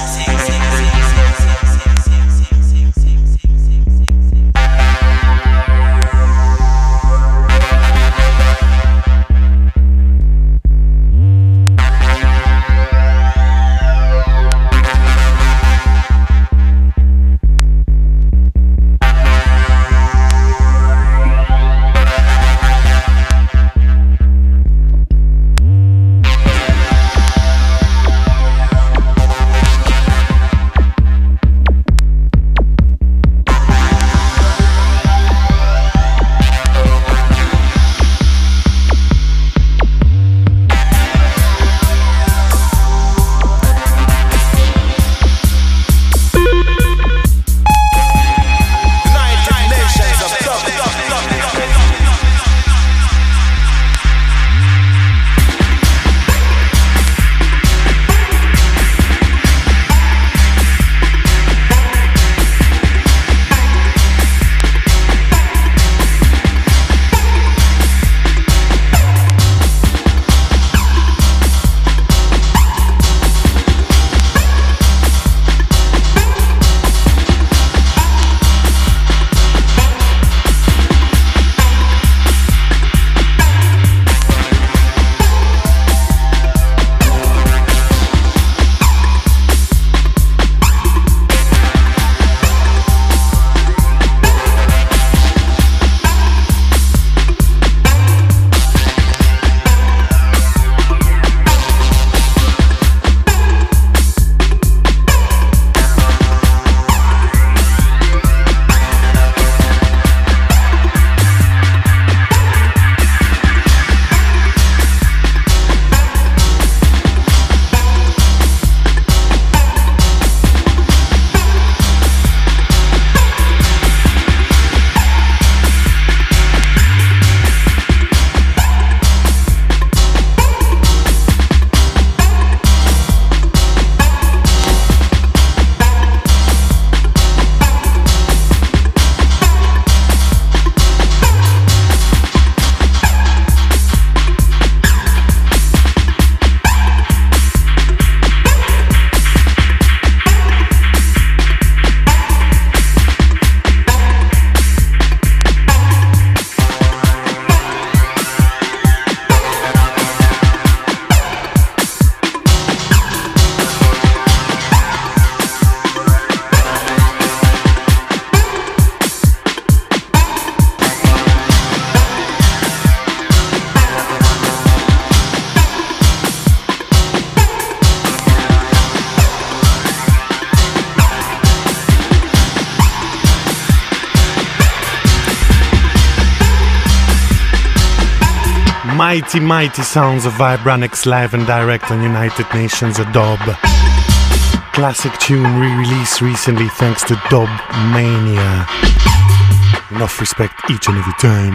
mighty, mighty sounds of Vibranix live and direct on United Nations of Dub. Classic tune re-released recently thanks to Dub Mania. Enough respect each and every time.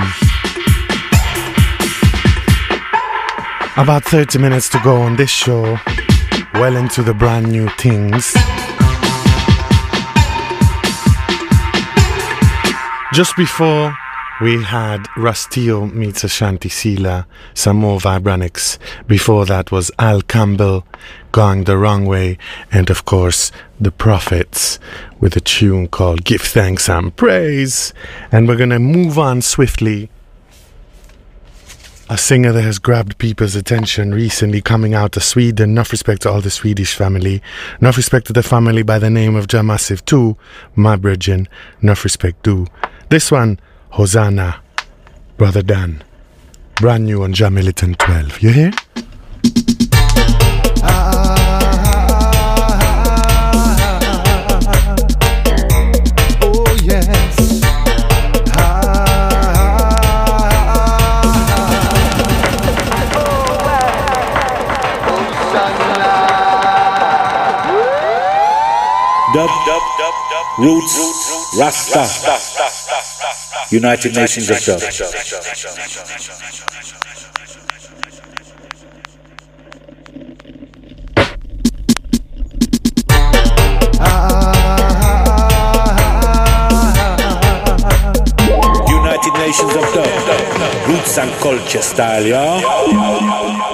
About thirty minutes to go on this show. Well into the brand new things. Just before, we had Rastio meets Ashanti Sila, some more Vibranix. Before that was Al Campbell, Going the Wrong Way, and of course, The Prophets, with a tune called Give Thanks and Praise. And we're gonna move on swiftly. A singer that has grabbed people's attention recently, coming out of Sweden. Enough respect to all the Swedish family. Enough respect to the family by the name of Jamassive too, my brethren. Enough respect too. This one, Hosanna, Brother Dan. Brand new on Jam Militant twelve. You hear? Oh yes. Dub, dub, dub, dub, Roots, Rasta, United Nations of Dub. United Nations of Dub, Roots and Culture style, yeah?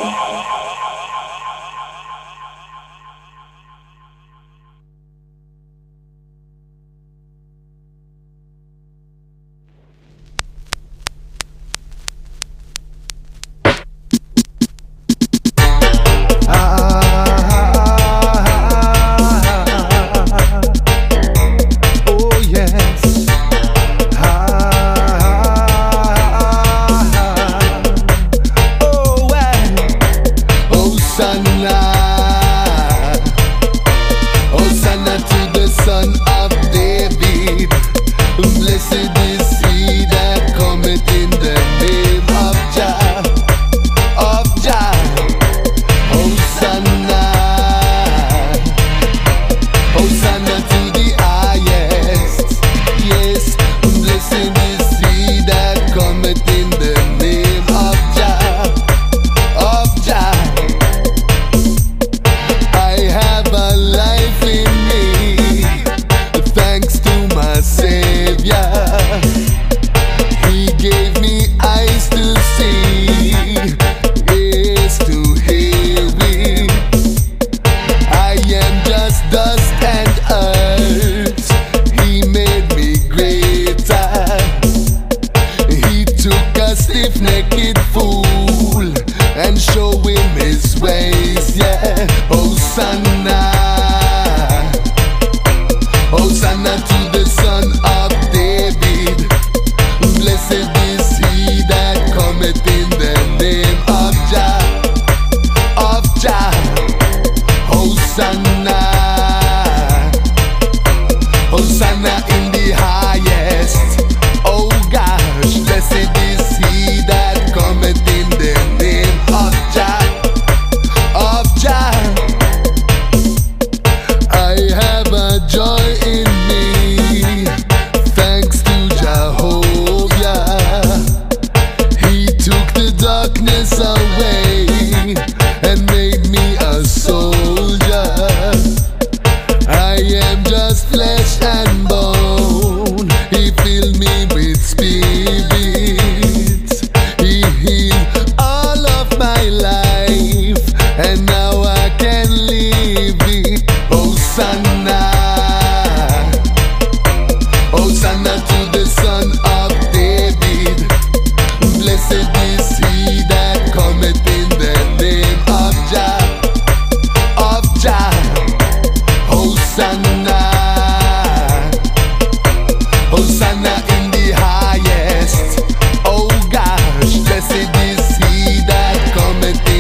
Blessed is he that cometh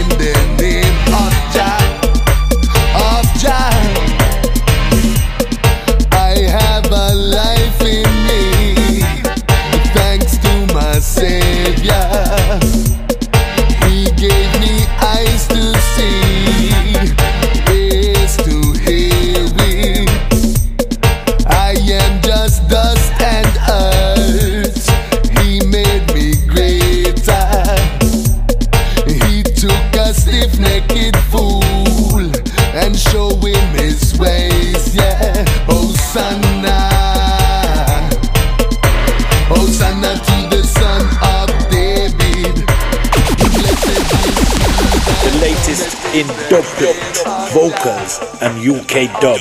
in dub plate, vocals and U K dub.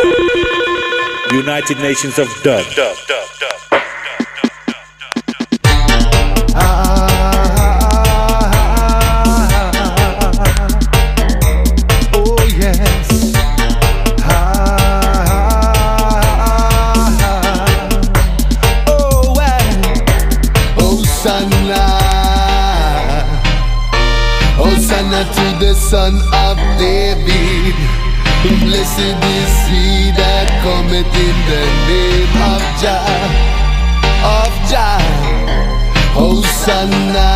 United Nations of Dub. To the Son of David, blessed is he that cometh in the name of Jah, of Jah. Hosanna,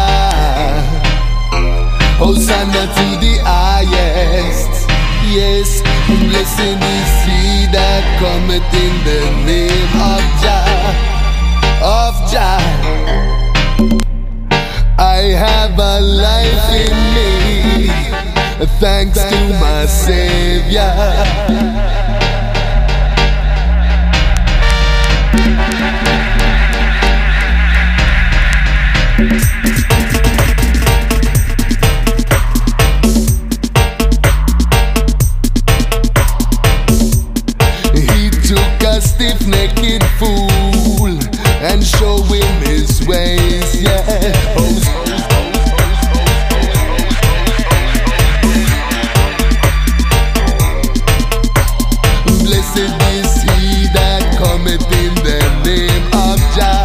Hosanna to the highest. Yes, blessed is he that cometh in the name of Jah, of Jah. I have a life in me, thanks to my Savior. He took a stiff-necked fool and showed him his ways, yeah. Blessed is he that cometh in the name of Jah.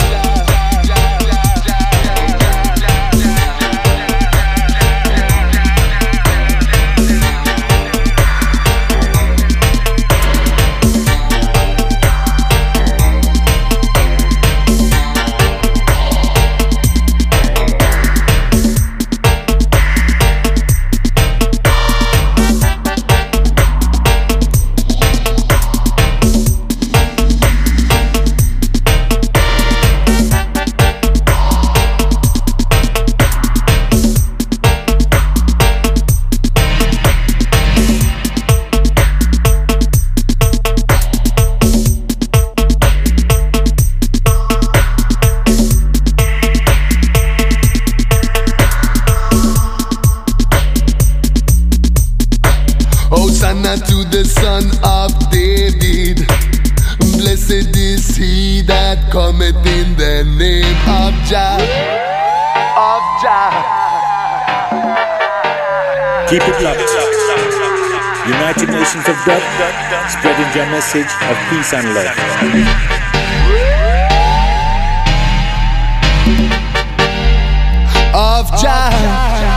Hosanna to the Son of David. Blessed is he that cometh in the name of Jah, of Jah. Keep it locked. United Nations of Dub, spreading your message of peace and love. Of Jah.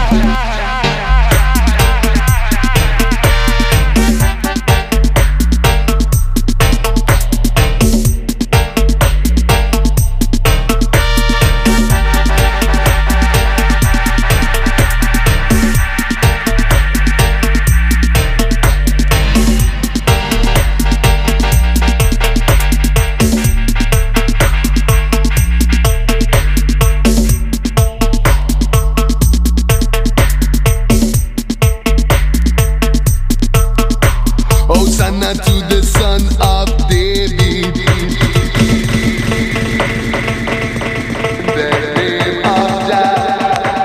Hosanna to the Son of David. The name of Jah.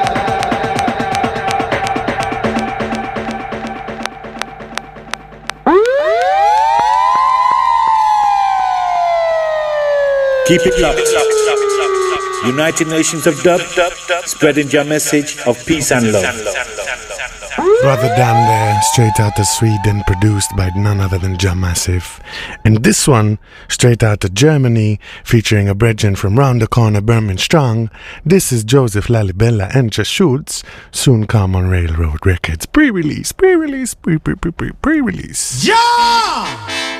Keep it locked. United Nations of Dub, spreading your message of peace and love. Brother Dan there, straight out of Sweden, produced by none other than Jah Massive. And this one, straight out of Germany, featuring a brethren from round the corner, Birmingham Strong. This is Joseph Lalibela and Just Shoots, soon come on Railroad Records. Pre-release, pre-release, pre-pre-pre-pre pre-release. Jah!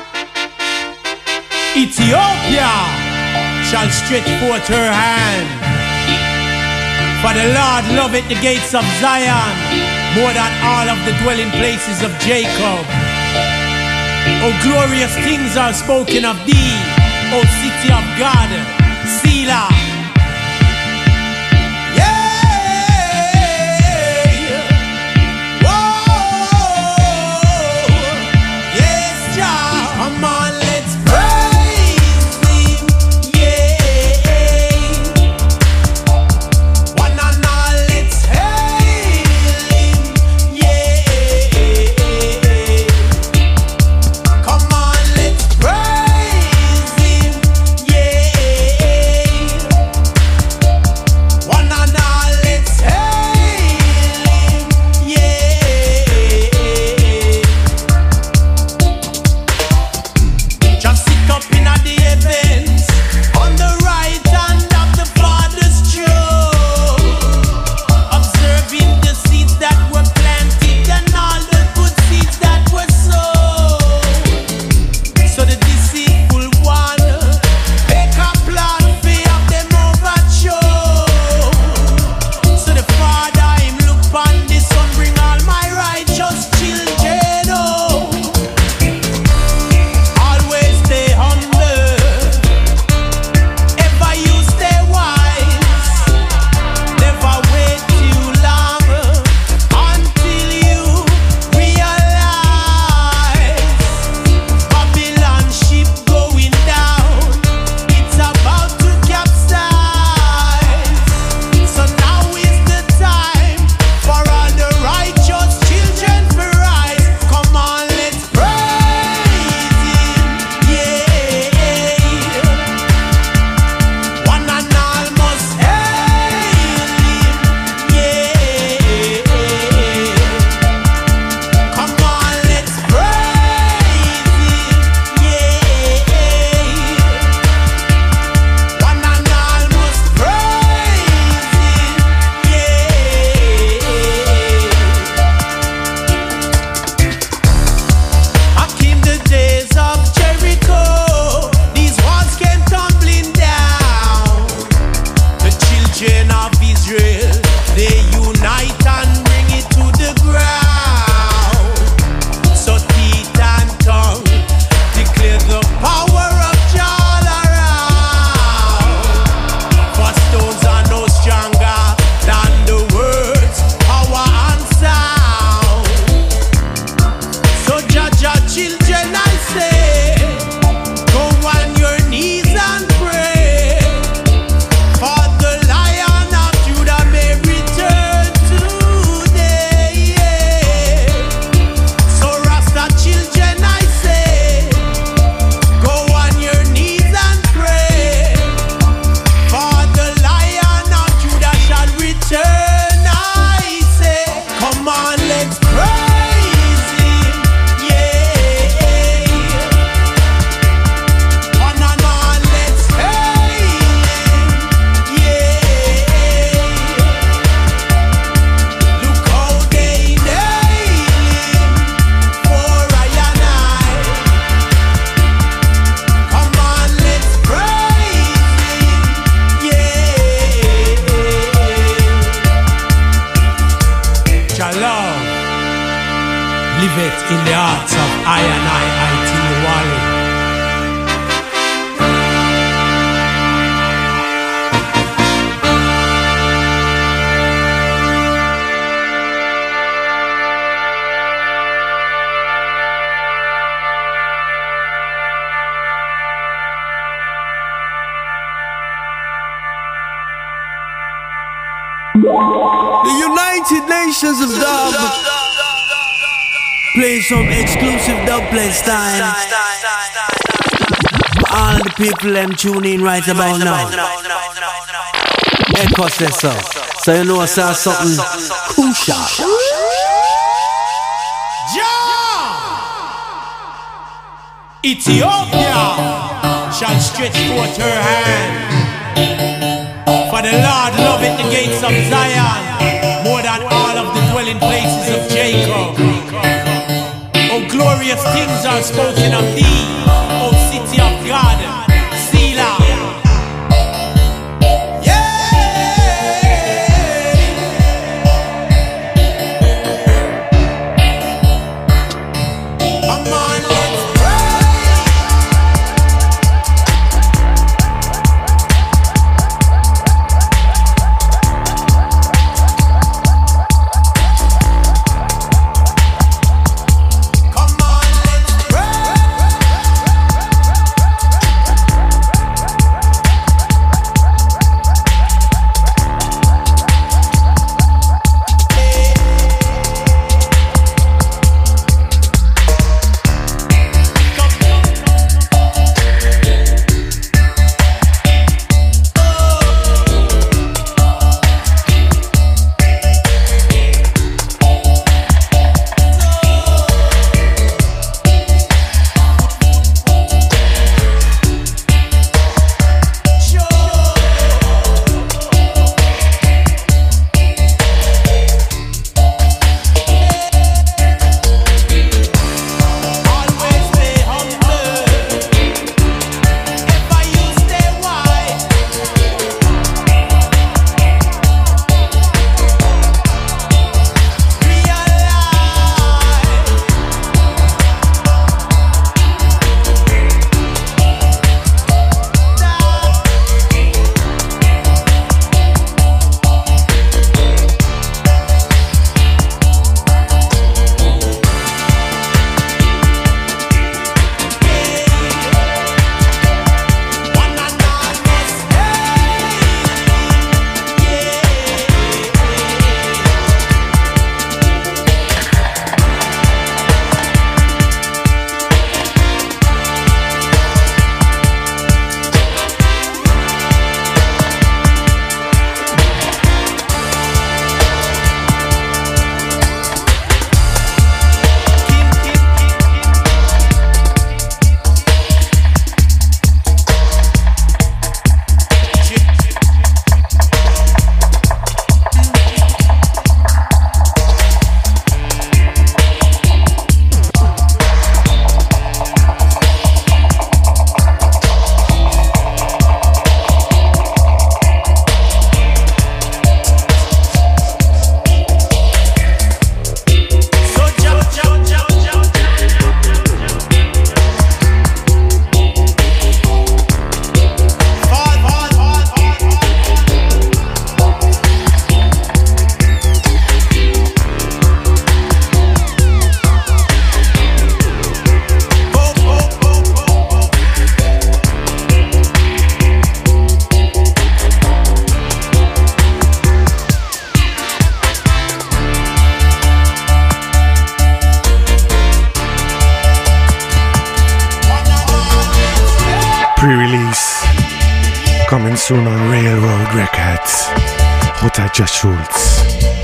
Ethiopia shall stretch forth her hand, for the Lord loveth the gates of Zion more than all of the dwelling places of Jacob. O glorious things are spoken of thee, O city of God, Selah. Yeah. live it in the hearts of I and I, I T Wally. The United Nations of Dub play some exclusive dub play style. All of the people them tune in right about now. Echo says so. So you know I saw something crucial. Ethiopia shall stretch forth her hand. For the Lord loveth the gates of Zion more than all of the dwelling places of Jacob. Oh, glorious things are spoken of thee, O city of God, Selah. Coming soon on Railroad Records. Hotel Just Roots.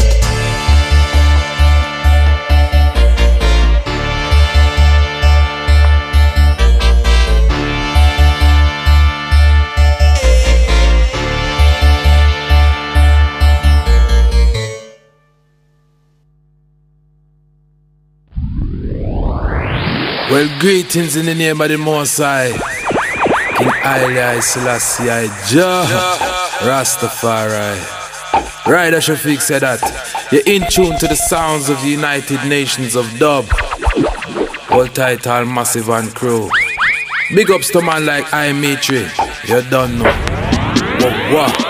Well, greetings in the name of the Most High, King Haile Selassie I Jah Rastafari. Ryder Shafiq said that. You're in tune to the sounds of the United Nations of Dub. Hold tight, all Massive and crew. Big ups to man like I Mitri. You don't know. Whoa, whoa.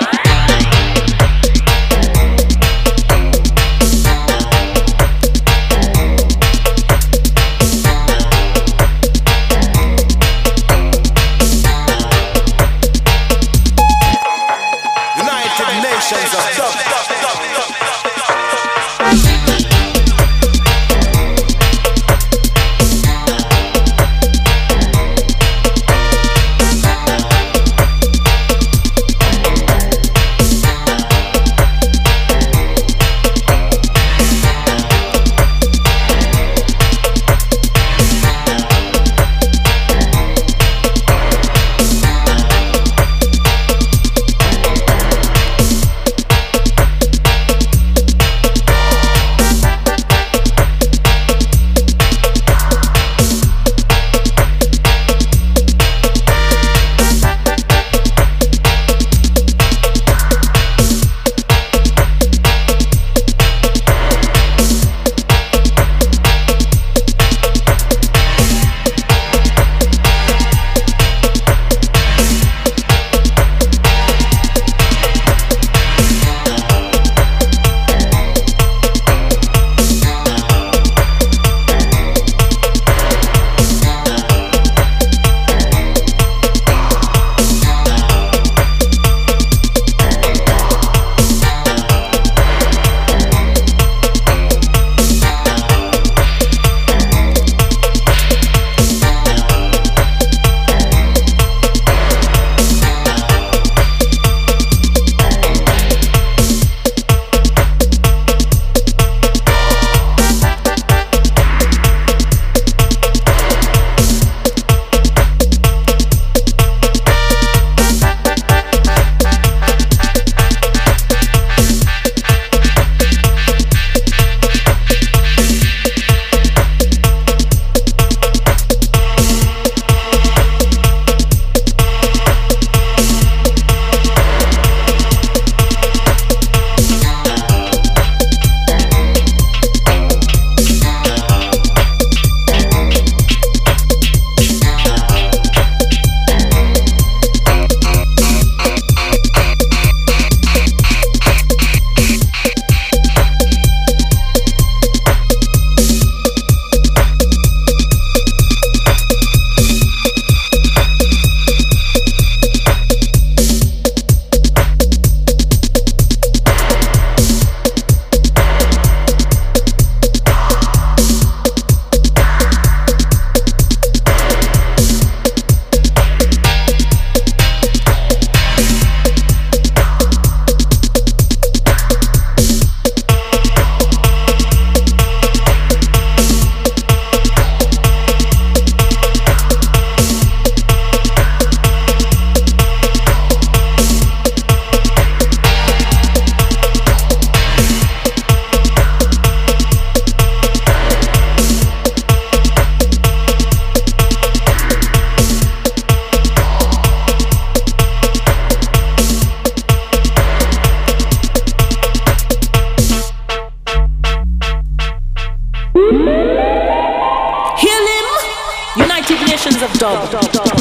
dub.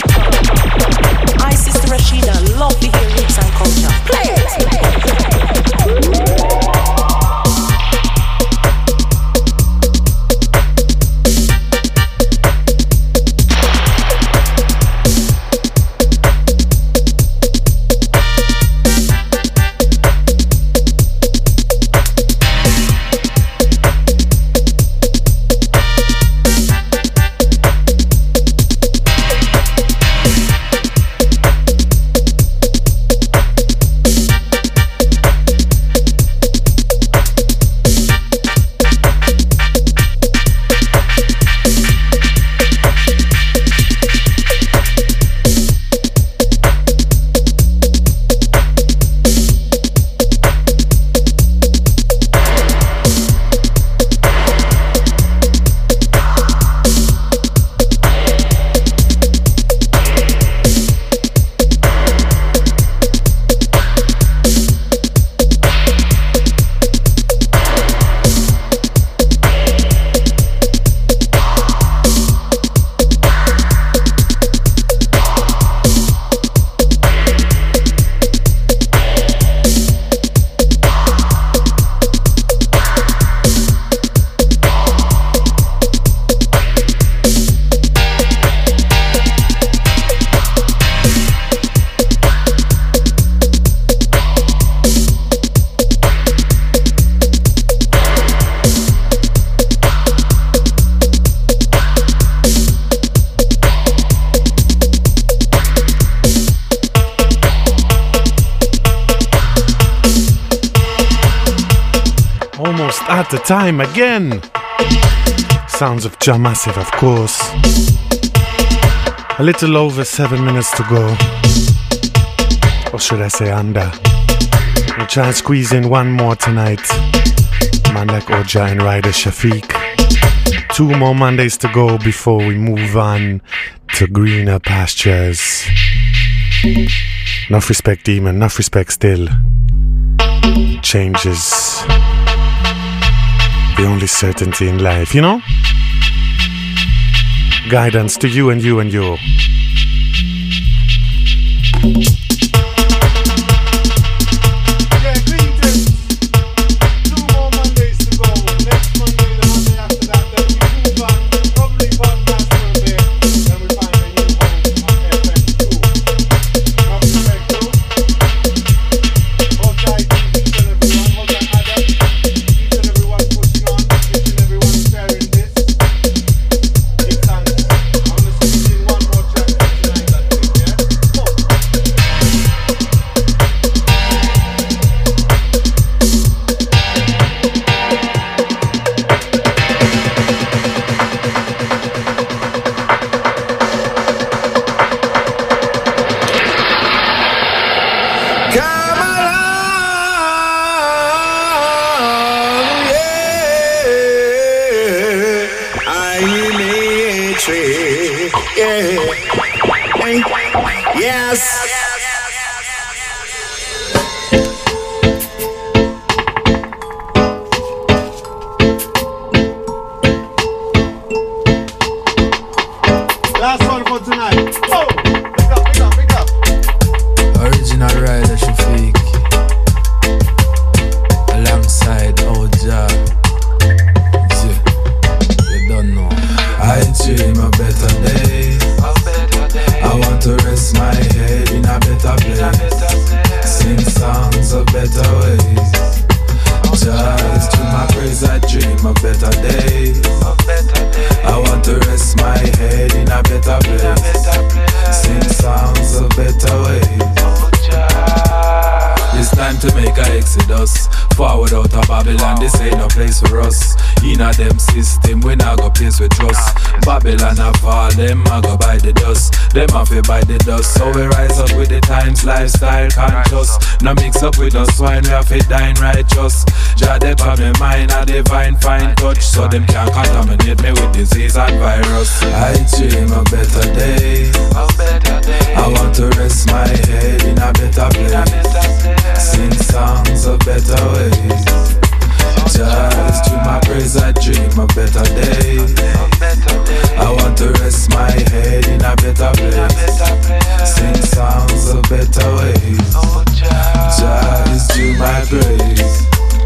I, Sister Rashida, love to hear roots and culture. Play it! Almost at the time again. Sounds of Jah Massive, of course. A little over seven minutes to go. Or should I say under? We'll try and squeeze in one more tonight. Man like Oja and Ryder Shafiq. Two more Mondays to go before we move on to greener pastures. Enough respect, Demon. Enough respect still. Changes. The only certainty in life, you know? Guidance to you and you and you. Lifestyle conscious. Now mix up with us swine, we have to dine righteous. Jah dey on my mind, a divine fine touch. So them can't contaminate me with disease and virus. I dream of better days. I want to rest my head in a better place. Sing songs of better ways. Just to my praise, I dream of better days. I want to rest my head in a better place. Sing songs of better ways. Just to my praise.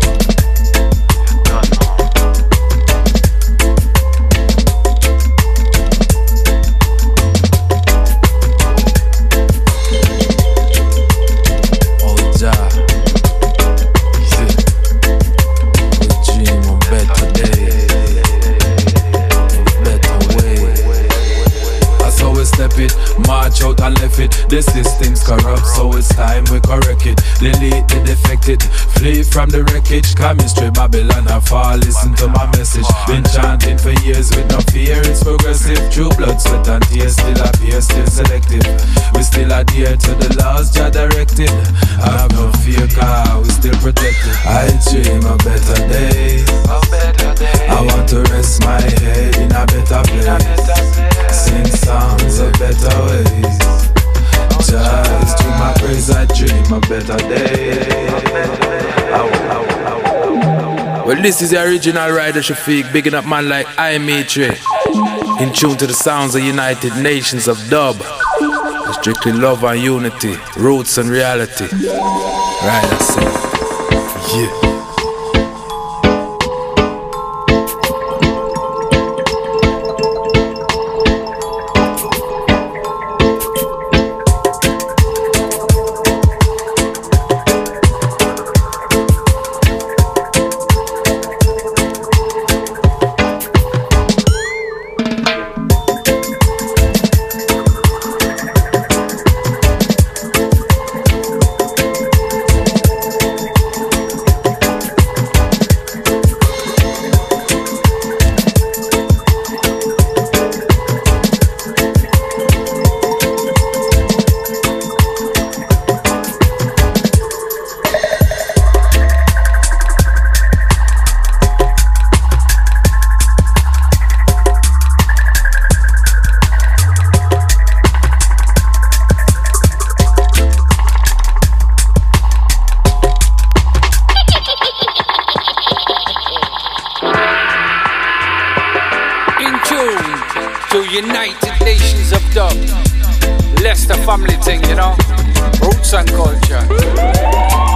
March out and left it. The system's corrupt, so it's time we correct it. Delete the defected, flee from the wreckage. Chemistry Babylon I fall, listen to my message. Been chanting for years with no fear, it's progressive. True blood, sweat and tears still appear, still selective. We still adhere to the laws Jah directed. I have no fear, car we still protected. I dream of better days. I want to rest my head in a better place. Sing songs of better ways. Just to my praise, I dream of better days. Well, this is the original Ryder Shafiq, bigging up man like I Mitri, in tune to the sounds of United Nations of Dub. Strictly love and unity, roots and reality. Right, that's it. Yeah. United Nations of Dub. Leicester family thing, you know. Roots and culture.